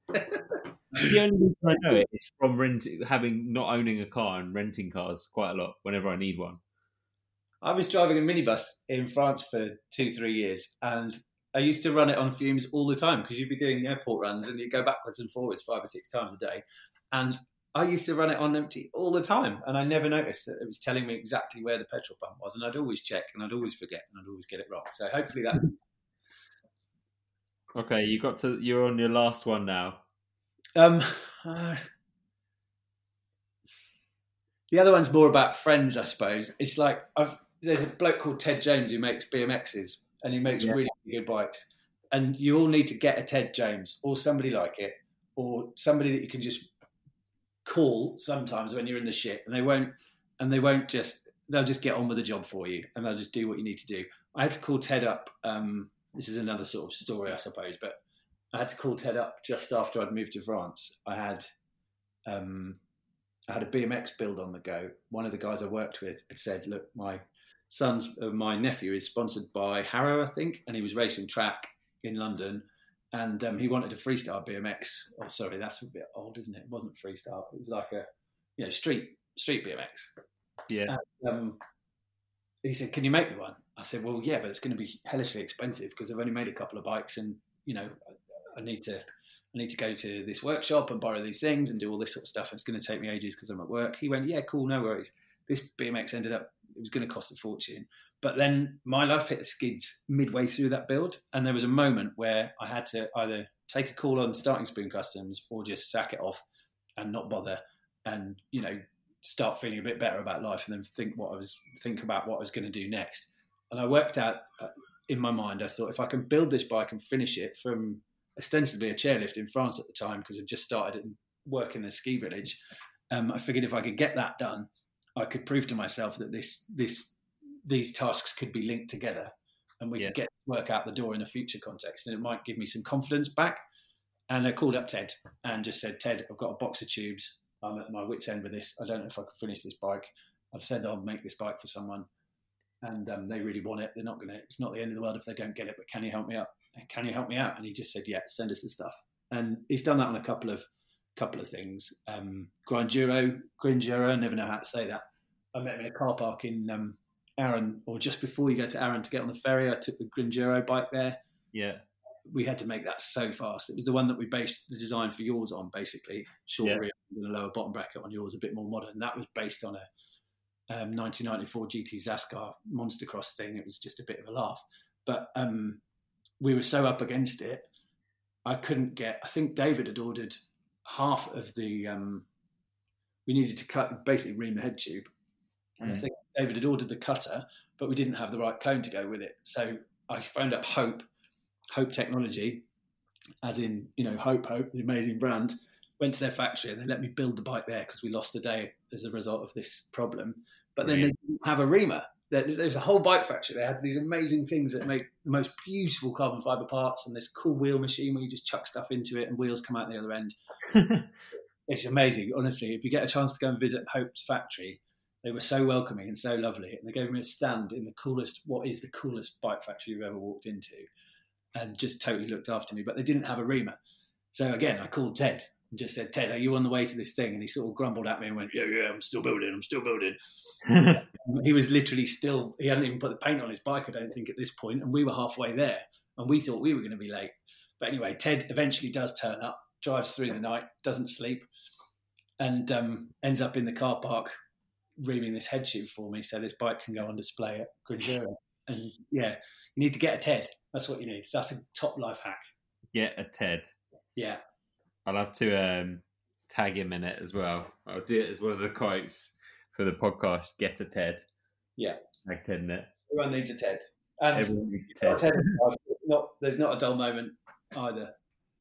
The only reason I know it is from rent, having not owning a car and renting cars quite a lot whenever I need one. I was driving a minibus in France for two, three years, and I used to run it on fumes all the time because you'd be doing airport runs and you'd go backwards and forwards five or six times a day. And I used to run it on empty all the time, and I never noticed that it was telling me exactly where the petrol pump was, and I'd always check, and I'd always forget, and I'd always get it wrong. So hopefully that... Okay, you got to, you're on your last one now. Um, uh, the other one's more about friends, I suppose. It's like I've there's a bloke called Ted James who makes B M Xs, and he makes yeah. really good bikes. And you all need to get a Ted James or somebody like it, or somebody that you can just call sometimes when you're in the shit, and they won't and they won't just they'll just get on with the job for you, and they'll just do what you need to do. I had to call Ted up. Um, this is another sort of story, I suppose, but I had to call Ted up just after I'd moved to France. I had um, I had a B M X build on the go. One of the guys I worked with had said, "Look, my son's, uh, my nephew is sponsored by Harrow, I think, and he was racing track in London, and um, he wanted a freestyle B M X. Oh, sorry, that's a bit old, isn't it? It wasn't freestyle. It was like a, you know, street street B M X. Yeah. And, um, he said, "Can you make me one?" I said, "Well, yeah, but it's going to be hellishly expensive because I've only made a couple of bikes, and you know, I need to." I need to go to this workshop and borrow these things and do all this sort of stuff. It's going to take me ages because I'm at work." He went, "Yeah, cool, no worries." This B M X ended up, it was going to cost a fortune. But then my life hit the skids midway through that build. And there was a moment where I had to either take a call on starting Spoon Customs or just sack it off and not bother and, you know, start feeling a bit better about life and then think what I was, think about what I was going to do next. And I worked out uh, in my mind, I thought if I can build this bike and finish it from ostensibly a chairlift in France at the time, because I'd just started working in a ski village. Um, I figured if I could get that done, I could prove to myself that this, this, these tasks could be linked together, and we yeah. could get work out the door in a future context, and it might give me some confidence back. And I called up Ted and just said, "Ted, I've got a box of tubes. I'm at my wit's end with this. I don't know if I can finish this bike. I've said I'll make this bike for someone, and um, they really want it. They're not going to. It's not the end of the world if they don't get it. But can you help me out? Can you help me out?" And he just said, "Yeah, send us the stuff." And he's done that on a couple of couple of things. Um, Grinduro, Grinduro, I never know how to say that. I met him in a car park in um, Arran, or just before you go to Arran to get on the ferry. I took the Grinduro bike there. Yeah. we had to make that so fast. It was the one that we based the design for yours on, basically. Short Yeah. rear and a lower bottom bracket on yours, a bit more modern. That was based on a um, nineteen ninety-four G T Zascar Monster Cross thing. It was just a bit of a laugh. But um, we were so up against it, I couldn't get... I think David had ordered half of the... Um, we needed to cut, basically ream the head tube. And mm. I think David had ordered the cutter, but we didn't have the right cone to go with it. So I phoned up Hope, Hope Technology, as in, you know, Hope, Hope, the amazing brand, went to their factory and they let me build the bike there because we lost a day as a result of this problem. But then Brilliant. They didn't have a reamer. There's a whole bike factory. They had these amazing things that make the most beautiful carbon fibre parts and this cool wheel machine where you just chuck stuff into it and wheels come out the other end. It's amazing, honestly. If you get a chance to go and visit Hope's factory, they were so welcoming and so lovely. And they gave me a stand in the coolest, what is the coolest bike factory you've ever walked into, and just totally looked after me. But they didn't have a reamer. So again, I called Ted and just said, Ted, are you on the way to this thing? And he sort of grumbled at me and went, yeah, yeah, I'm still building, I'm still building. He was literally still, he hadn't even put the paint on his bike, I don't think, at this point. And we were halfway there and we thought we were going to be late. But anyway, Ted eventually does turn up, drives through the night, doesn't sleep, and um, ends up in the car park reaming this head tube for me so this bike can go on display at Grandura. And yeah, you need to get a Ted. That's what you need. That's a top life hack. Get a Ted. Yeah. I'll have to um, tag him in it as well. I'll do it as one of the quotes for the podcast. Get a Ted. Yeah. Tag Ted in it. Everyone needs a Ted. And Everyone needs a Ted. Ted not, there's not a dull moment either.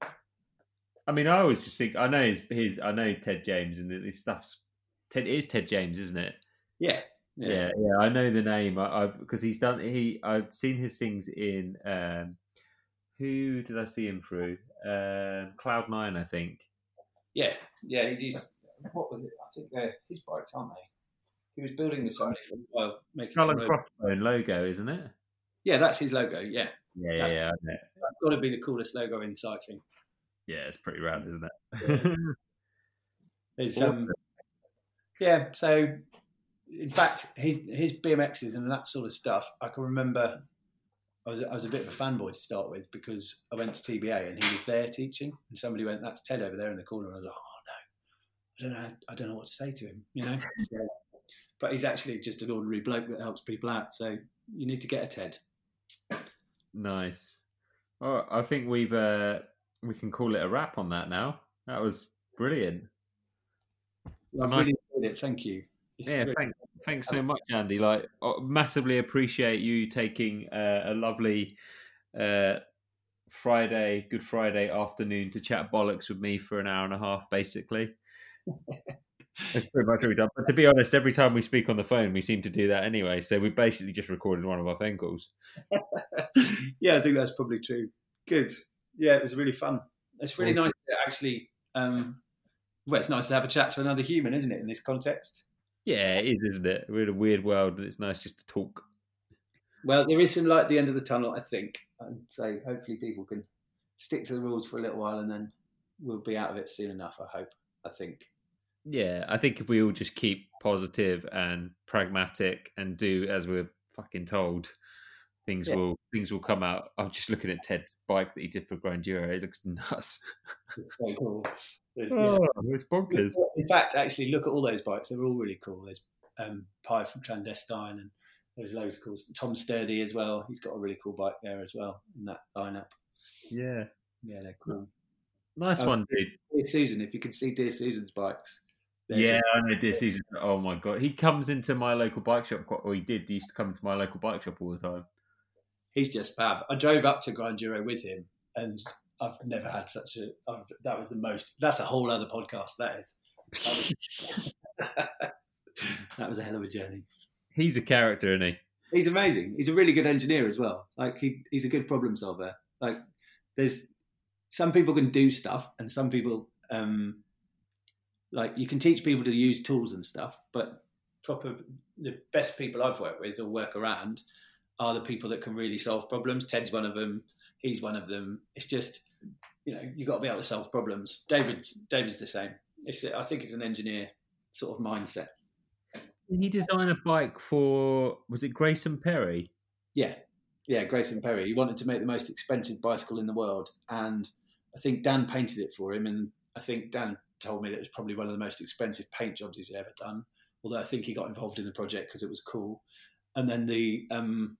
I mean, I always just think, I know his, his I know Ted James and this stuff's, Ted it is Ted James, isn't it? Yeah. Yeah, yeah, yeah I know the name I, I because he's done, he, I've seen his things in, um, who did I see him through? Um, Cloud Nine, I think. Yeah, yeah, he did. What was it? I think they're his bikes, aren't they? He was building with somebody for a while, making Skull and Crossbone logo, isn't it? Yeah, that's his logo, yeah. Yeah, that's, yeah, yeah. That's got to be the coolest logo in cycling. Yeah, it's pretty rad, isn't it? Yeah. It's, um, yeah, so in fact, his his B M Xs and that sort of stuff, I can remember I was I was a bit of a fanboy to start with because I went to T B A and he was there teaching, and somebody went, "That's Ted over there in the corner," and I was like, "Oh no, I don't know, I don't know what to say to him," you know. But he's actually just an ordinary bloke that helps people out, so you need to get a Ted. Nice. Oh, I think we've uh, we can call it a wrap on that now. That was brilliant. Well, I've really enjoyed it. Thank you. It's yeah, really- thanks, thanks so much, Andy. Like, I massively appreciate you taking uh, a lovely uh, Friday, Good Friday afternoon to chat bollocks with me for an hour and a half, basically. That's pretty much what we've done. But to be honest, every time we speak on the phone, we seem to do that anyway. So we basically just recorded one of our phone calls. Yeah, I think that's probably true. Good. Yeah, it was really fun. It's really nice to actually, um, well, it's nice to have a chat to another human, isn't it, in this context? Yeah, it is, isn't it? We're in a weird world and it's nice just to talk. Well, there is some light at the end of the tunnel, I think. And so hopefully people can stick to the rules for a little while and then we'll be out of it soon enough, I hope, I think. Yeah, I think if we all just keep positive and pragmatic and do as we're fucking told, things yeah. will things will come out. I'm just looking at Ted's bike that he did for Grandura. It looks nuts. It's so cool. There's, oh, yeah. It's bonkers. In fact, actually, look at all those bikes. They're all really cool. There's um, Pi from Clandestine and there's loads of cool. Tom Sturdy as well. He's got a really cool bike there as well in that lineup. Yeah. Yeah, they're cool. Nice um, one, dude. Dear Susan, if you can see Dear Susan's bikes. Yeah, I know Dear Susan. Oh my God. He comes into my local bike shop, quite, or he did. He used to come to my local bike shop all the time. He's just fab. I drove up to Grandura with him and I've never had such a, I've, that was the most, that's a whole other podcast, that is. That was, that was a hell of a journey. He's a character, isn't he? He's amazing. He's a really good engineer as well. Like he, he's a good problem solver. Like there's, some people can do stuff and some people, um, like you can teach people to use tools and stuff, but proper, the best people I've worked with or work around are the people that can really solve problems. Ted's one of them. He's one of them. It's just, you know, you've got to be able to solve problems. David's, David's the same. It's, I think it's an engineer sort of mindset. Did he design a bike for, was it Grayson Perry? Yeah. Yeah, Grayson Perry. He wanted to make the most expensive bicycle in the world, and I think Dan painted it for him. And I think Dan told me that it was probably one of the most expensive paint jobs he's ever done. Although I think he got involved in the project because it was cool. And then the um,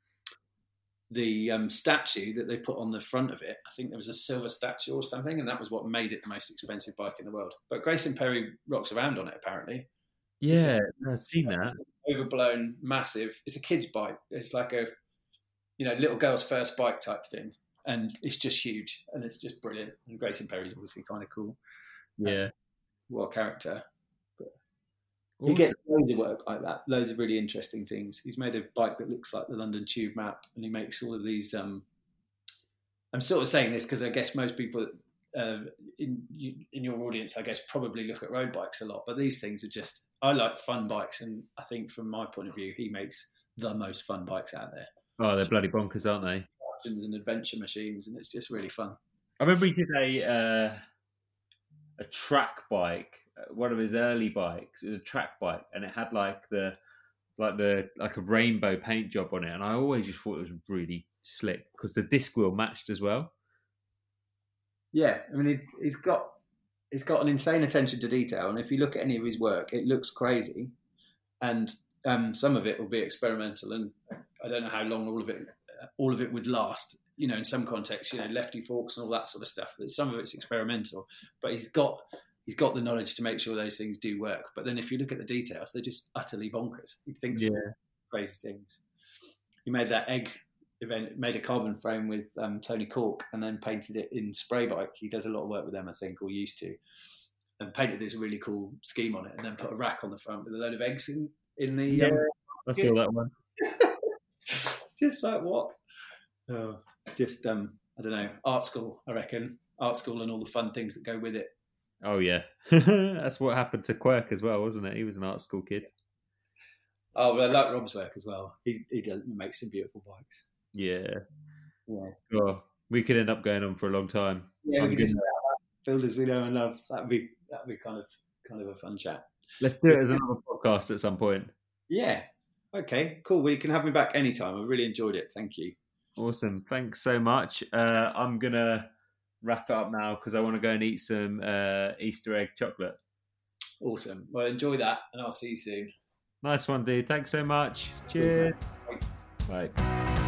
the um, statue that they put on the front of it, I think there was a silver statue or something, and that was what made it the most expensive bike in the world. But Grayson Perry rocks around on it, apparently. Yeah, a, I've seen that. Overblown, massive. It's a kid's bike. It's like a, you know, little girl's first bike type thing. And it's just huge, and it's just brilliant. And Grayson Perry's obviously kind of cool. Yeah. Um, what a character. Awesome. He gets loads of work like that, loads of really interesting things. He's made a bike that looks like the London Tube map, and he makes all of these. Um, I'm sort of saying this because I guess most people uh, in in your audience, I guess, probably look at road bikes a lot, but these things are just. I like fun bikes, and I think from my point of view, he makes the most fun bikes out there. Oh, they're bloody bonkers, aren't they? And adventure machines, and it's just really fun. I remember he did a uh, a track bike. One of his early bikes. It was a track bike, and it had like the like the like a rainbow paint job on it. And I always just thought it was really slick because the disc wheel matched as well. Yeah, I mean, he, he's got he's got an insane attention to detail, and if you look at any of his work, it looks crazy, and um, some of it will be experimental, and I don't know how long all of it all of it would last. You know, in some contexts, you know, lefty forks and all that sort of stuff. But some of it's experimental, but he's got. He's got the knowledge to make sure those things do work. But then if you look at the details, they're just utterly bonkers. He thinks yeah. crazy things. He made that egg event, made a carbon frame with um, Tony Cork and then painted it in spray bike. He does a lot of work with them, I think, or used to. And painted this really cool scheme on it and then put a rack on the front with a load of eggs in, in the... Yeah, um, I saw that one. It's just like, what? Oh, it's just, um, I don't know, art school, I reckon. Art school and all the fun things that go with it. Oh yeah, that's what happened to Quirk as well, wasn't it? He was an art school kid. Oh, well, I like Rob's work as well. He he does he makes some beautiful bikes. Yeah, yeah. Oh, we could end up going on for a long time. Yeah, we could just builders we know and love. That'd be that'd be kind of kind of a fun chat. Let's do it as another podcast at some point. Yeah. Okay. Cool. Well, you can have me back anytime. I really enjoyed it. Thank you. Awesome. Thanks so much. Uh, I'm gonna. Wrap it up now because I want to go and eat some uh, Easter egg chocolate. Awesome. Well, enjoy that, and I'll see you soon. Nice one, dude. Thanks so much. Cheers. Bye. Bye.